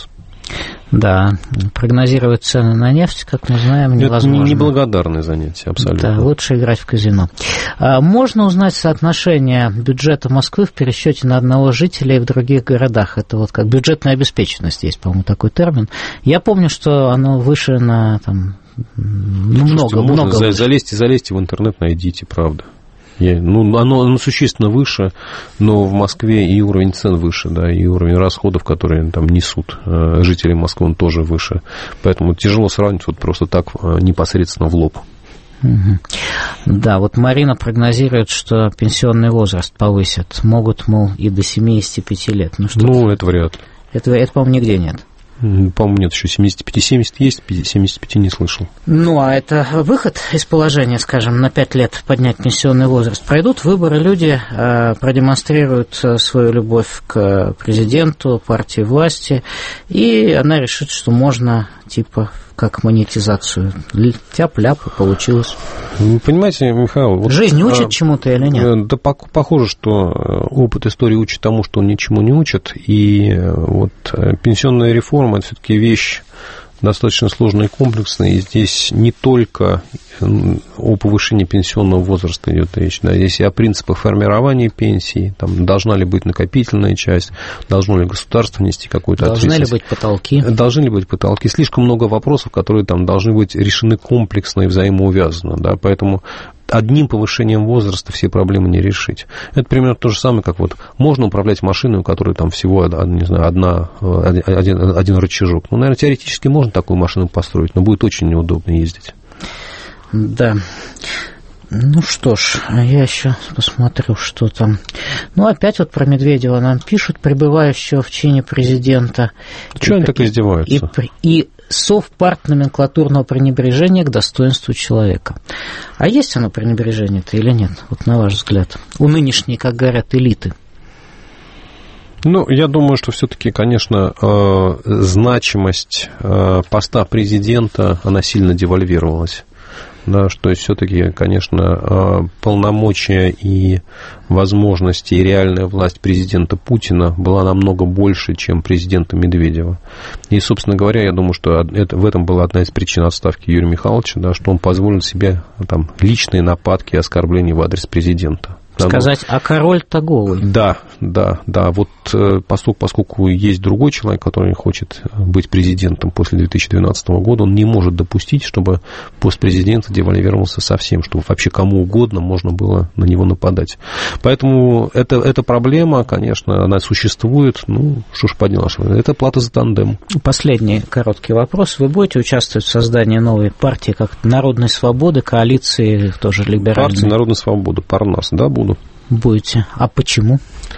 Да, прогнозировать цены на нефть, как мы знаем, невозможно. Это неблагодарное занятие, абсолютно. Да, лучше играть в казино. Можно узнать соотношение бюджета Москвы в пересчете на одного жителя в других городах? Это вот как бюджетная обеспеченность, есть, по-моему, такой термин. Я помню, что оно выше на там, ну, много, Слушайте, много за, выше. Залезьте, залезьте в интернет, найдите, правда. Я, ну, оно, оно существенно выше, но в Москве и уровень цен выше, да, и уровень расходов, которые там несут э, жители Москвы, он тоже выше. Поэтому тяжело сравнить вот просто так э, непосредственно в лоб. Угу. Да, вот Марина прогнозирует, что пенсионный возраст повысят. Могут, мол, и до семидесяти пяти лет. Ну, что ну это вряд ли. Это, это, по-моему, нигде нет. По-моему, нет, еще семьдесят пять семьдесят есть, семьдесят пять не слышал. Ну, а это выход из положения, скажем, на пять лет поднять пенсионный возраст. Пройдут выборы, люди э, продемонстрируют свою любовь к президенту, партии власти, и она решит, что можно, типа, как монетизацию. Тяп-ляп, и получилось. Вы понимаете, Михаил... Вот, жизнь учит а, чему-то или нет? Да, похоже, что опыт истории учит тому, что он ничему не учит, и вот пенсионная реформа – это все-таки вещь достаточно сложная и комплексная, и здесь не только о повышении пенсионного возраста идет речь, да, здесь и о принципах формирования пенсии, там, должна ли быть накопительная часть, должно ли государство нести какую-то ответственность. Должны ли быть потолки? Должны ли быть потолки. Слишком много вопросов, которые там должны быть решены комплексно и взаимоувязанно, да, поэтому одним повышением возраста все проблемы не решить. Это примерно то же самое, как вот можно управлять машиной, у которой там всего, не знаю, одна, один, один рычажок. Ну, наверное, теоретически можно такую машину построить, но будет очень неудобно ездить. Да. Ну что ж, я еще посмотрю, что там. Ну, опять вот про Медведева нам пишут, пребывающего в чине президента. Чего они так издеваются? И, и совпарт-номенклатурного пренебрежения к достоинству человека. А есть оно пренебрежение-то или нет? Вот на ваш взгляд. У нынешней, как говорят, элиты. Ну, я думаю, что все-таки, конечно, значимость поста президента, она сильно девальвировалась. Да, что все-таки, конечно, полномочия и возможности и реальная власть президента Путина была намного больше, чем президента Медведева. И, собственно говоря, я думаю, что это, в этом была одна из причин отставки Юрия Михайловича, да, что он позволил себе там, личные нападки и оскорбления в адрес президента. Сказать, а король-то голый. Да, да, да. Вот поскольку, поскольку есть другой человек, который хочет быть президентом после две тысячи двенадцатого года, он не может допустить, чтобы пост президента девальвировался совсем, чтобы вообще кому угодно можно было на него нападать. Поэтому это, эта проблема, конечно, она существует. Ну, что ж поделаешь, это плата за тандем. Последний короткий вопрос. Вы будете участвовать в создании новой партии, как Народной свободы, коалиции, тоже либеральной? Партия Народной свободы, Парнас, да, буду. Будете. А почему?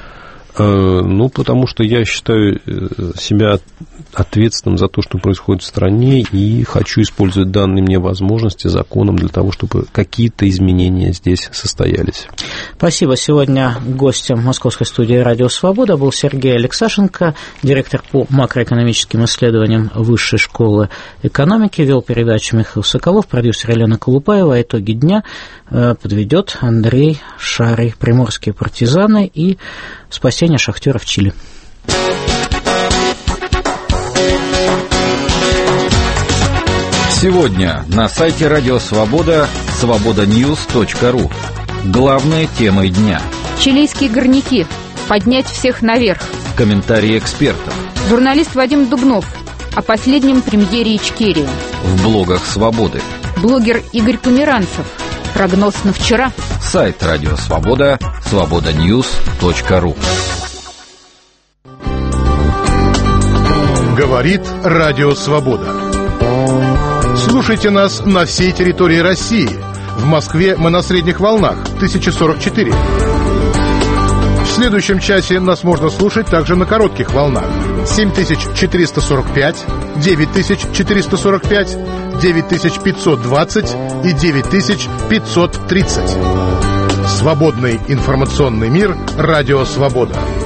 Ну, потому что я считаю себя ответственным за то, что происходит в стране, и хочу использовать данные мне возможности законом для того, чтобы какие-то изменения здесь состоялись. Спасибо. Сегодня гостем Московской студии «Радио Свобода» был Сергей Алексашенко, директор по макроэкономическим исследованиям Высшей школы экономики. Вел передачу Михаил Соколов, продюсер Елена Колупаева. А итоги дня подведет Андрей Шарий. Приморские партизаны и спасение шахтера в Чили. Сегодня на сайте Радио Свобода свобода ньюс точка ру. Главные темы дня. Чилийские горняки. Поднять всех наверх. Комментарии экспертов. Журналист Вадим Дубнов о последнем премьере Ичкерии. В блогах Свободы. Блогер Игорь Померанцев. Прогноз на вчера. Сайт Радио Свобода свобода ньюс точка ру. Говорит Радио Свобода. Слушайте нас на всей территории России. В Москве мы на средних волнах тысяча сорок четыре. В следующем часе нас можно слушать также на коротких волнах семь тысяч четыреста сорок пять, девять тысяч четыреста сорок пять, девять тысяч пятьсот двадцать и девять тысяч пятьсот тридцать. Свободный информационный мир. Радио Свобода.